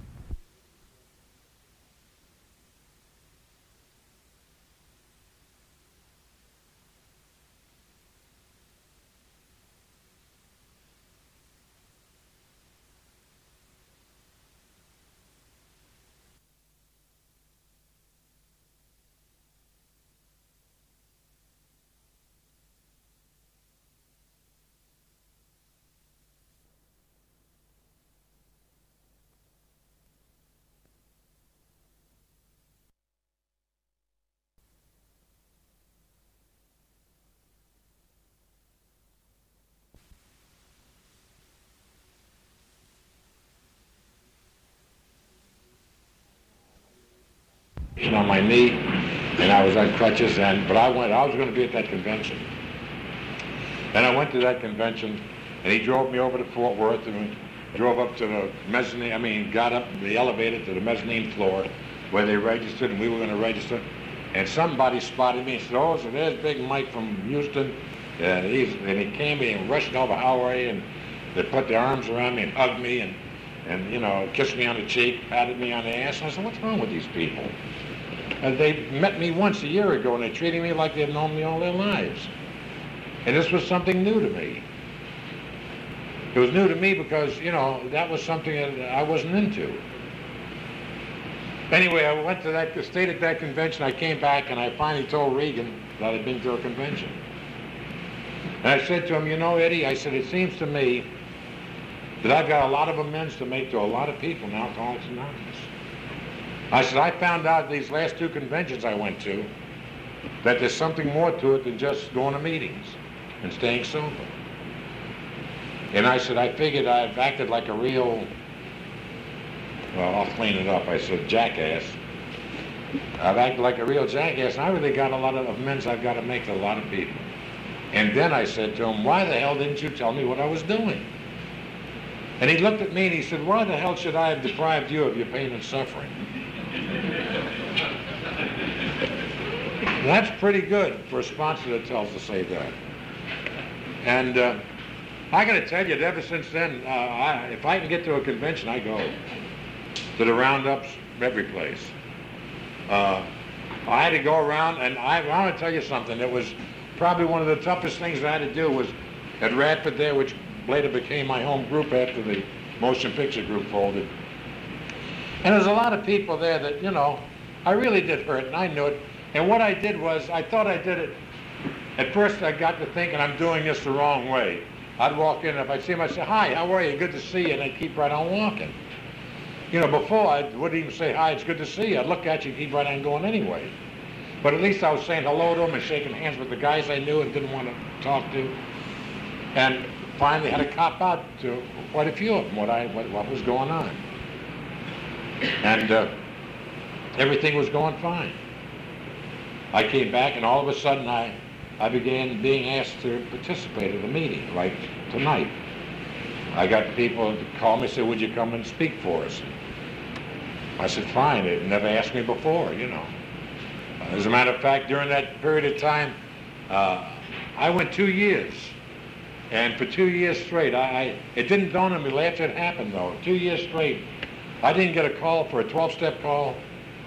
Speaker 2: On my knee, and I was on crutches, but I was going to be at that convention. And I went to that convention, and he drove me over to Fort Worth, and we drove up to the mezzanine, got up the elevator to the mezzanine floor where they registered, and we were going to register. And somebody spotted me and said, oh, so there's Big Mike from Houston. And he came and rushed over Howard, and they put their arms around me and hugged me and you know, kissed me on the cheek, patted me on the ass. And I said, what's wrong with these people? And they met me once a year ago, and they're treating me like they've known me all their lives. And this was something new to me. It was new to me because, you know, that was something that I wasn't into. Anyway, I went to that, stayed at that convention. I came back and I finally told Regan that I'd been to a convention. And I said to him, you know, Eddie, I said, it seems to me that I've got a lot of amends to make to a lot of people in Alcoholics Anonymous. I said, I found out these last 2 conventions I went to that there's something more to it than just going to meetings and staying sober. And I said, I figured I've acted like a real, well, I'll clean it up. I said, jackass. I've acted like a real jackass, and I really got a lot of amends I've got to make to a lot of people. And then I said to him, why the hell didn't you tell me what I was doing? And he looked at me and he said, why the hell should I have deprived you of your pain and suffering? That's pretty good for a sponsor that tells to say that. And I got to tell you, that ever since then, if I can get to a convention, I go to the roundups, every place. I had to go around, and I want to tell you something. It was probably one of the toughest things I had to do was at Radford there, which later became my home group after the motion picture group folded. And there's a lot of people there that, you know, I really did hurt, and I knew it. And what I did was, I thought I did it. At first, I got to thinking I'm doing this the wrong way. I'd walk in, and if I'd see him, I'd say, hi, how are you? Good to see you, and I'd keep right on walking. You know, before, I wouldn't even say, hi, it's good to see you. I'd look at you and keep right on going anyway. But at least I was saying hello to them and shaking hands with the guys I knew and didn't want to talk to. And finally had to cop out to quite a few of them, what was going on. And everything was going fine. I came back, and all of a sudden I began being asked to participate in a meeting, like tonight. I got people to call me and say, would you come and speak for us? I said, fine. They'd never asked me before, you know. As a matter of fact, during that period of time, I went 2 years. And for 2 years straight, it didn't dawn on me after it happened, though. 2 years straight, I didn't get a call for a 12-step call.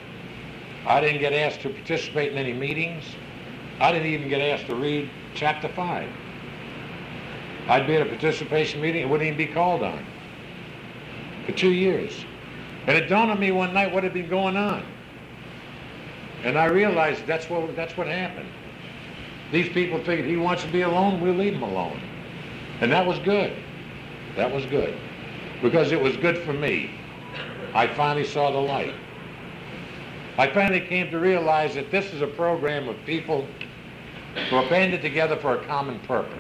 Speaker 2: I didn't get asked to participate in any meetings. I didn't even get asked to read Chapter 5. I'd be at a participation meeting, it wouldn't even be called on. For 2 years. And it dawned on me one night what had been going on. And I realized that's what happened. These people figured he wants to be alone, we'll leave him alone. And that was good. That was good. Because it was good for me. I finally saw the light. I finally came to realize that this is a program of people who are banded together for a common purpose.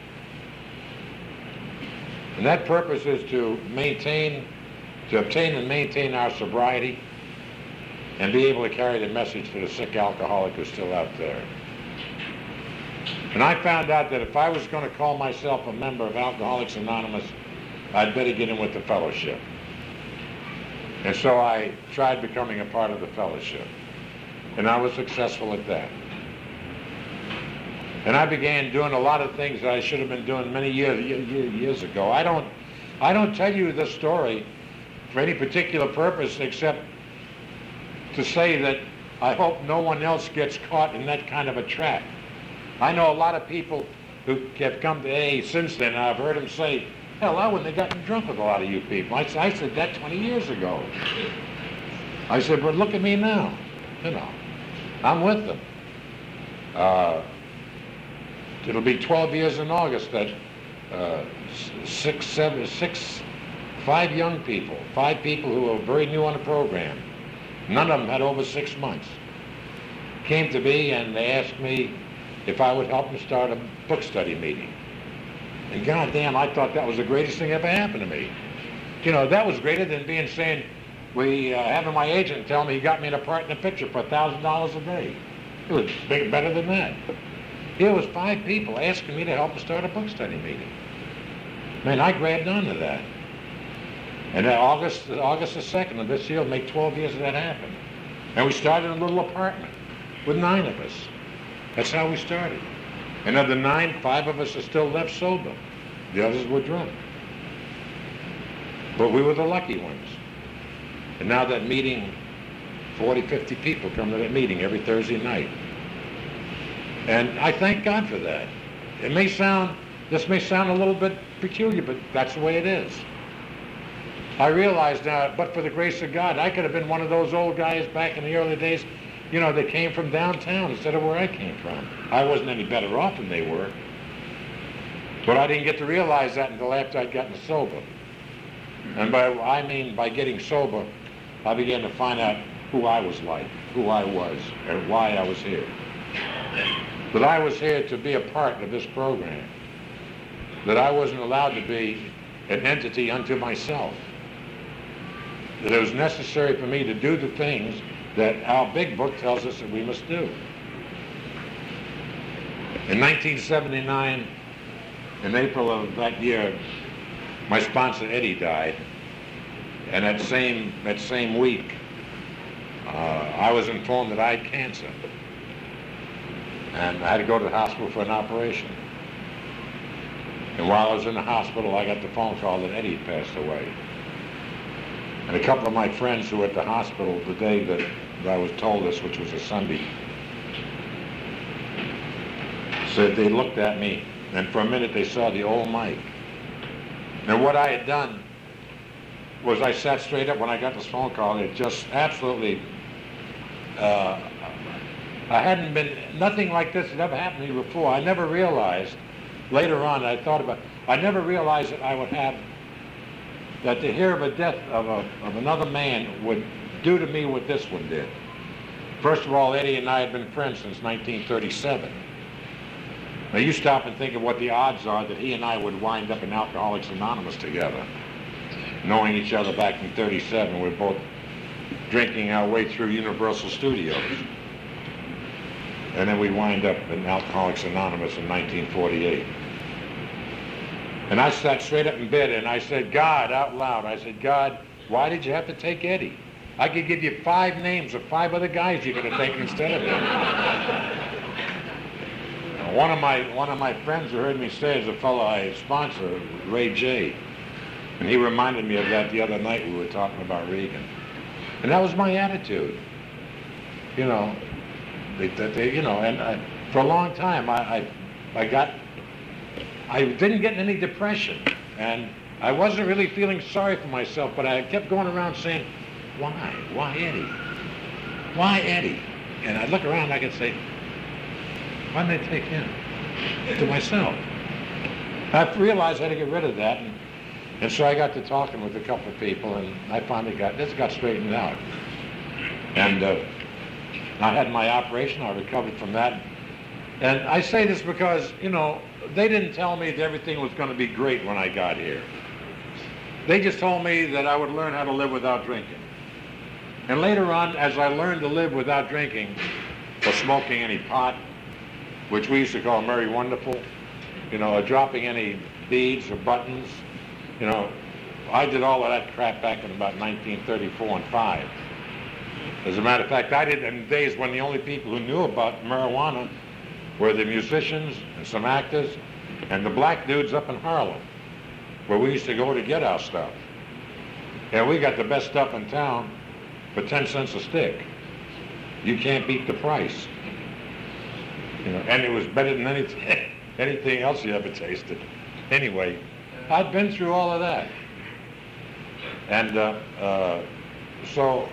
Speaker 2: And that purpose is to obtain and maintain our sobriety and be able to carry the message to the sick alcoholic who's still out there. And I found out that if I was going to call myself a member of Alcoholics Anonymous, I'd better get in with the fellowship. And so I tried becoming a part of the fellowship. And I was successful at that. And I began doing a lot of things that I should have been doing many years ago. I don't tell you this story for any particular purpose except to say that I hope no one else gets caught in that kind of a trap. I know a lot of people who have come to AA since then, and I've heard them say, hell, I wouldn't have gotten drunk with a lot of you people. I said that 20 years ago. I said, but look at me now. You know, I'm with them. It'll be 12 years in August that 5 young people, 5 people who were very new on the program, none of them had over 6 months, came to me and they asked me if I would help them start a book study meeting. And goddamn, I thought that was the greatest thing ever happened to me. You know, that was greater than having my agent tell me he got me in a part in a picture for $1,000 a day. It was better than that. Here was 5 people asking me to help them start a book study meeting. Man, I grabbed onto that. And then August the 2nd of this year will make 12 years of that happen. And we started in a little apartment with 9 of us. That's how we started. And of the 9, 5 of us are still left sober. The others were drunk. But we were the lucky ones. And now that meeting, 40, 50 people come to that meeting every Thursday night. And I thank God for that. It may sound This may sound a little bit peculiar, but that's the way it is. I realized now, but for the grace of God, I could have been one of those old guys back in the early days, you know, that came from downtown instead of where I came from. I wasn't any better off than they were. But I didn't get to realize that until after I'd gotten sober. And by getting sober, I began to find out who I was like, who I was, and why I was here. That I was here to be a part of this program. That I wasn't allowed to be an entity unto myself. That it was necessary for me to do the things that our big book tells us that we must do. In 1979, in April of that year, my sponsor Eddie died, and that same week, I was informed that I had cancer, and I had to go to the hospital for an operation. And while I was in the hospital, I got the phone call that Eddie had passed away. And a couple of my friends who were at the hospital the day that I was told this, which was a Sunday, said they looked at me, and for a minute they saw the old Mike. And what I had done was I sat straight up when I got this phone call. It just absolutely, I hadn't been, nothing like this had ever happened to me before. I never realized, later on I never realized that I would have, that to hear of a death of another man would do to me what this one did. First of all, Eddie and I had been friends since 1937. Now you stop and think of what the odds are that he and I would wind up in Alcoholics Anonymous together. Knowing each other back in 37, we're both drinking our way through Universal Studios. And then we wind up in Alcoholics Anonymous in 1948. And I sat straight up in bed and I said, God, out loud, I said, God, why did you have to take Eddie? I could give you 5 names of 5 other guys you could have taken instead of him. One of my friends who heard me say is a fellow I sponsor, Ray J. And he reminded me of that the other night we were talking about Reagan. And that was my attitude. You know, for a long time I didn't get any depression, and I wasn't really feeling sorry for myself, but I kept going around saying, why Eddie? Why Eddie? And I'd look around and I could say, why didn't I take him? To myself. I realized I had to get rid of that, and so I got to talking with a couple of people, and I finally got straightened out. And I had my operation, I recovered from that. And I say this because, you know, they didn't tell me that everything was going to be great when I got here. They just told me that I would learn how to live without drinking. And later on, as I learned to live without drinking or smoking any pot, which we used to call Merry Wonderful, you know, or dropping any beads or buttons, you know, I did all of that crap back in about 1934 and 5. As a matter of fact, I did in days when the only people who knew about marijuana were the musicians and some actors and the black dudes up in Harlem, where we used to go to get our stuff. And we got the best stuff in town for 10 cents a stick. You can't beat the price. You know, and it was better than anything else you ever tasted. Anyway, I'd been through all of that. And so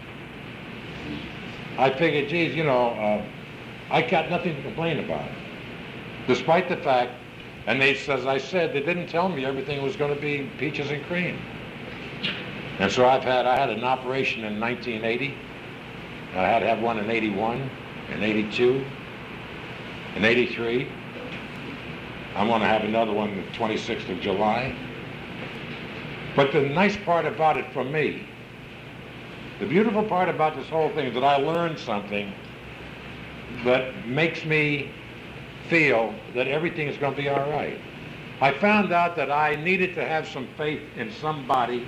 Speaker 2: I figured, geez, you know, I got nothing to complain about. Despite the fact, and they, as I said, they didn't tell me everything was going to be peaches and cream. And so I had an operation in 1980. I had to have one in 81, in 82, in 83. I'm going to have another one the 26th of July. But the nice part about it for me, the beautiful part about this whole thing is that I learned something that makes me feel that everything is going to be all right. I found out that I needed to have some faith in somebody.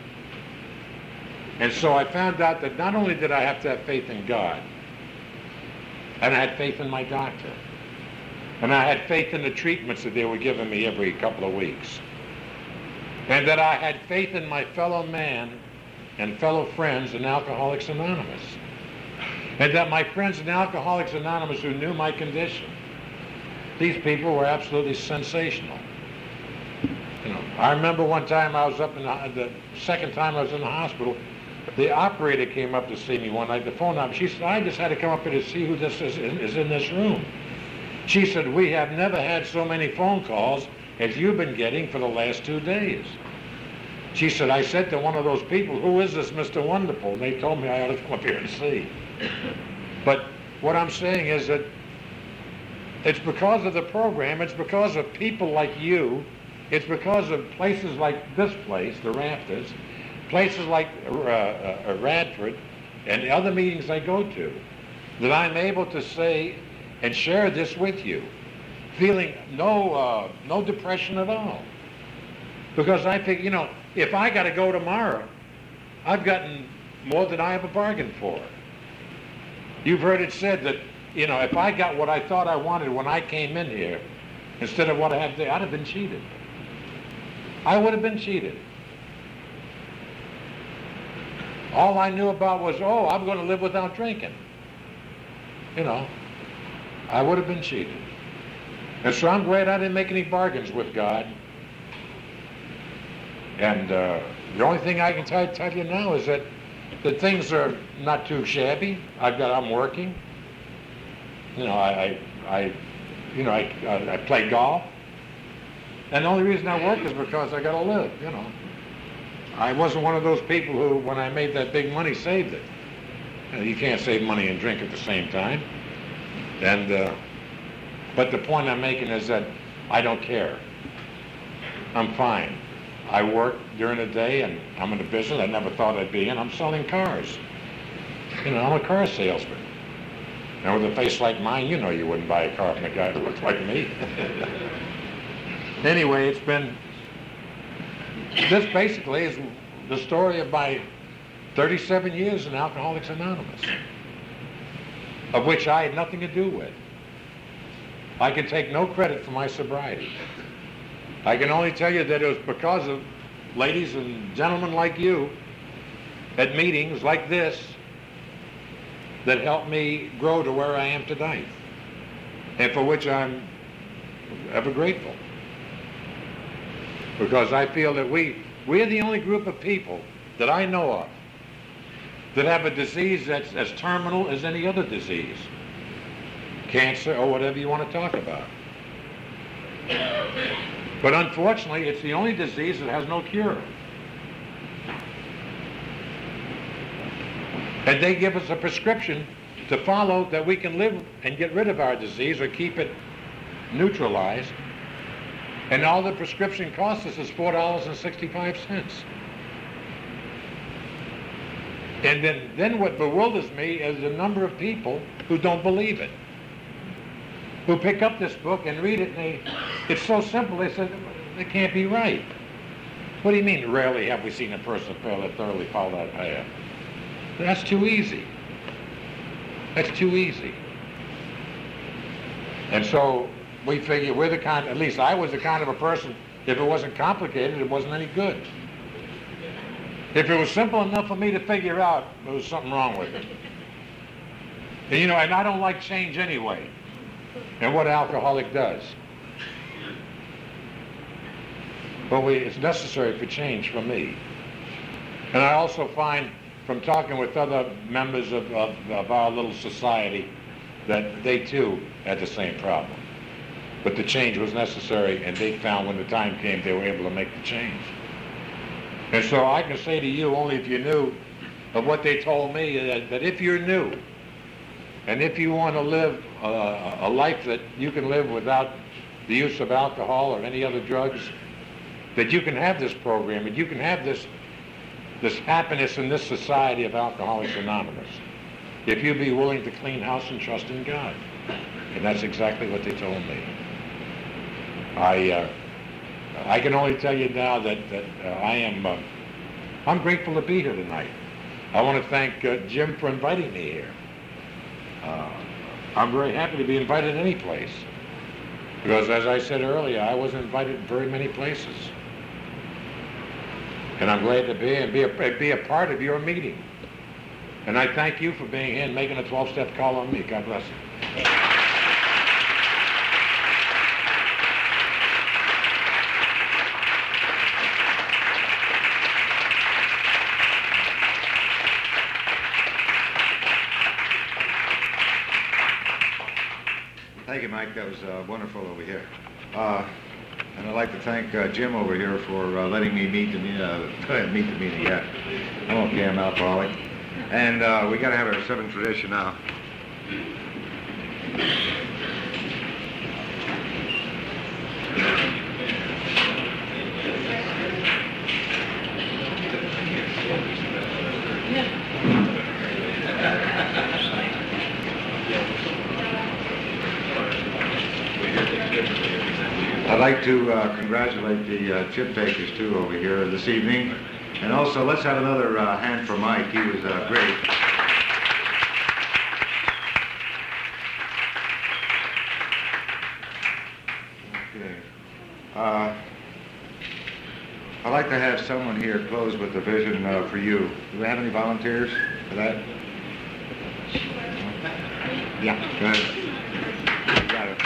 Speaker 2: And so I found out that not only did I have to have faith in God, and I had faith in my doctor, and I had faith in the treatments that they were giving me every couple of weeks, and that I had faith in my fellow man and fellow friends in Alcoholics Anonymous, and that my friends in Alcoholics Anonymous who knew my condition These people were absolutely sensational. You know, I remember one time I was up in the second time I was in the hospital, the operator came up to see me one night, the phone number. She said, I just had to come up here to see who this is in this room. She said, we have never had so many phone calls as you've been getting for the last 2 days. She said, I said to one of those people, who is this Mr. Wonderful? And they told me I ought to come up here and see. But what I'm saying is that it's because of the program, it's because of people like you, it's because of places like this place, the Rafters, places like Radford, and the other meetings I go to, that I'm able to say and share this with you, feeling no depression at all. Because I think, you know, if I got to go tomorrow, I've gotten more than I ever bargained for. You've heard it said that, you know, if I got what I thought I wanted when I came in here, instead of what I have today, I'd have been cheated. I would have been cheated. All I knew about was, oh, I'm going to live without drinking. You know, I would have been cheated. And so I'm glad I didn't make any bargains with God. And the only thing I can tell you now is that things are not too shabby. I'm working. You know, I play golf. And the only reason I work is because I got to live, you know. I wasn't one of those people who, when I made that big money, saved it. You can't save money and drink at the same time. And, but the point I'm making is that I don't care. I'm fine. I work during the day, and I'm in a business I never thought I'd be in. I'm selling cars. You know, I'm a car salesman. And with a face like mine, you know you wouldn't buy a car from a guy that looks like me. Anyway, it's been, this basically is the story of my 37 years in Alcoholics Anonymous, of which I had nothing to do with. I can take no credit for my sobriety. I can only tell you that it was because of ladies and gentlemen like you at meetings like this that helped me grow to where I am tonight, and for which I'm ever grateful. Because I feel that we're the only group of people that I know of that have a disease that's as terminal as any other disease, cancer or whatever you want to talk about. But unfortunately, it's the only disease that has no cure. And they give us a prescription to follow that we can live and get rid of our disease or keep it neutralized. And all the prescription costs us is $4.65. And then what bewilders me is the number of people who don't believe it, who pick up this book and read it, and it's so simple, they say, it can't be right. What do you mean, rarely have we seen a person fail to thoroughly follow that path? That's too easy. That's too easy. And so we figure we're the kind, at least I was the kind of a person, if it wasn't complicated, it wasn't any good. If it was simple enough for me to figure out, there was something wrong with it. And, you know, and I don't like change anyway. And what an alcoholic does. But it's necessary for change for me. And I also find from talking with other members of our little society that they too had the same problem. But the change was necessary, and they found when the time came they were able to make the change. And so I can say to you, only if you knew of what they told me, that if you're new, and if you want to live a life that you can live without the use of alcohol or any other drugs, that you can have this program, and you can have this happiness in this society of Alcoholics Anonymous, if you be willing to clean house and trust in God. And that's exactly what they told me. I can only tell you now that I'm grateful to be here tonight. I want to thank Jim for inviting me here. I'm very happy to be invited any place, because as I said earlier, I wasn't invited in very many places. And I'm glad to be here and be a part of your meeting. And I thank you for being here and making a 12-step call on me. God bless you.
Speaker 1: Thank you, Mike. That was wonderful over here. And I'd like to thank Jim over here for letting me meet the meeting. Yeah, I'm okay. I'm alcoholic. And we got to have our Southern tradition now. I'd like to congratulate the chip takers too over here this evening, and also let's have another hand for Mike. He was great. Okay. I'd like to have someone here close with the vision for you. Do we have any volunteers for that? Yeah, go ahead. You got it.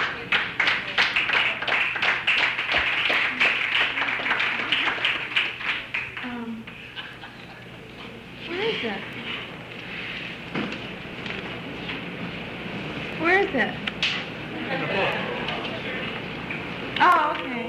Speaker 3: Where is it? Oh, okay.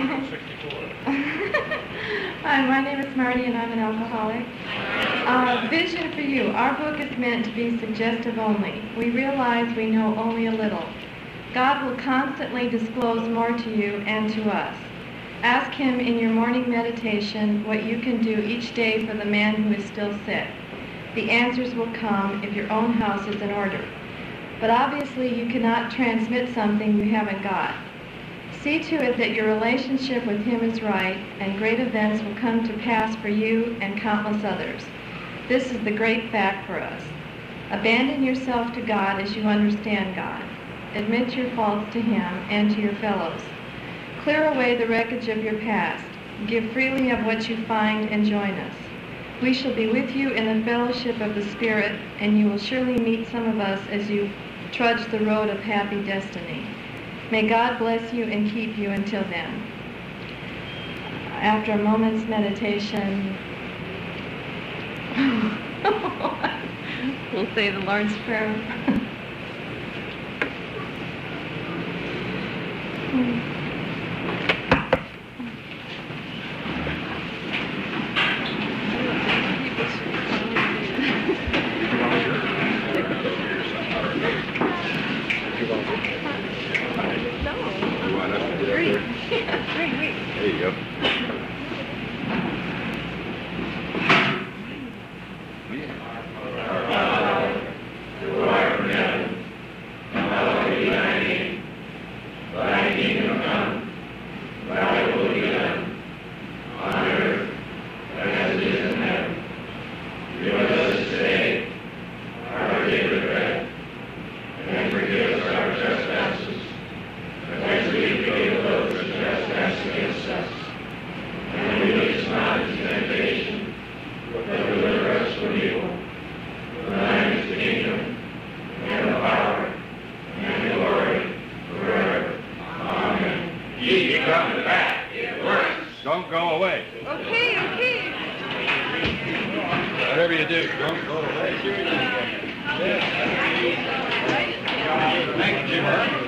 Speaker 3: Hi, my name is Marty and I'm an alcoholic. Vision for you. Our book is meant to be suggestive only. We realize we know only a little. God will constantly disclose more to you and to us. Ask Him in your morning meditation what you can do each day for the man who is still sick. The answers will come if your own house is in order. But obviously you cannot transmit something you haven't got. See to it that your relationship with Him is right, and great events will come to pass for you and countless others. This is the great fact for us. Abandon yourself to God as you understand God. Admit your faults to Him and to your fellows. Clear away the wreckage of your past. Give freely of what you find and join us. We shall be with you in the fellowship of the Spirit, and you will surely meet some of us as you trudge the road of happy destiny. May God bless you and keep you until then. After a moment's meditation, we'll say the Lord's Prayer.
Speaker 2: There you go.
Speaker 4: Don't go away.
Speaker 3: Okay.
Speaker 4: Whatever you do, don't go away. Thank you, Jim.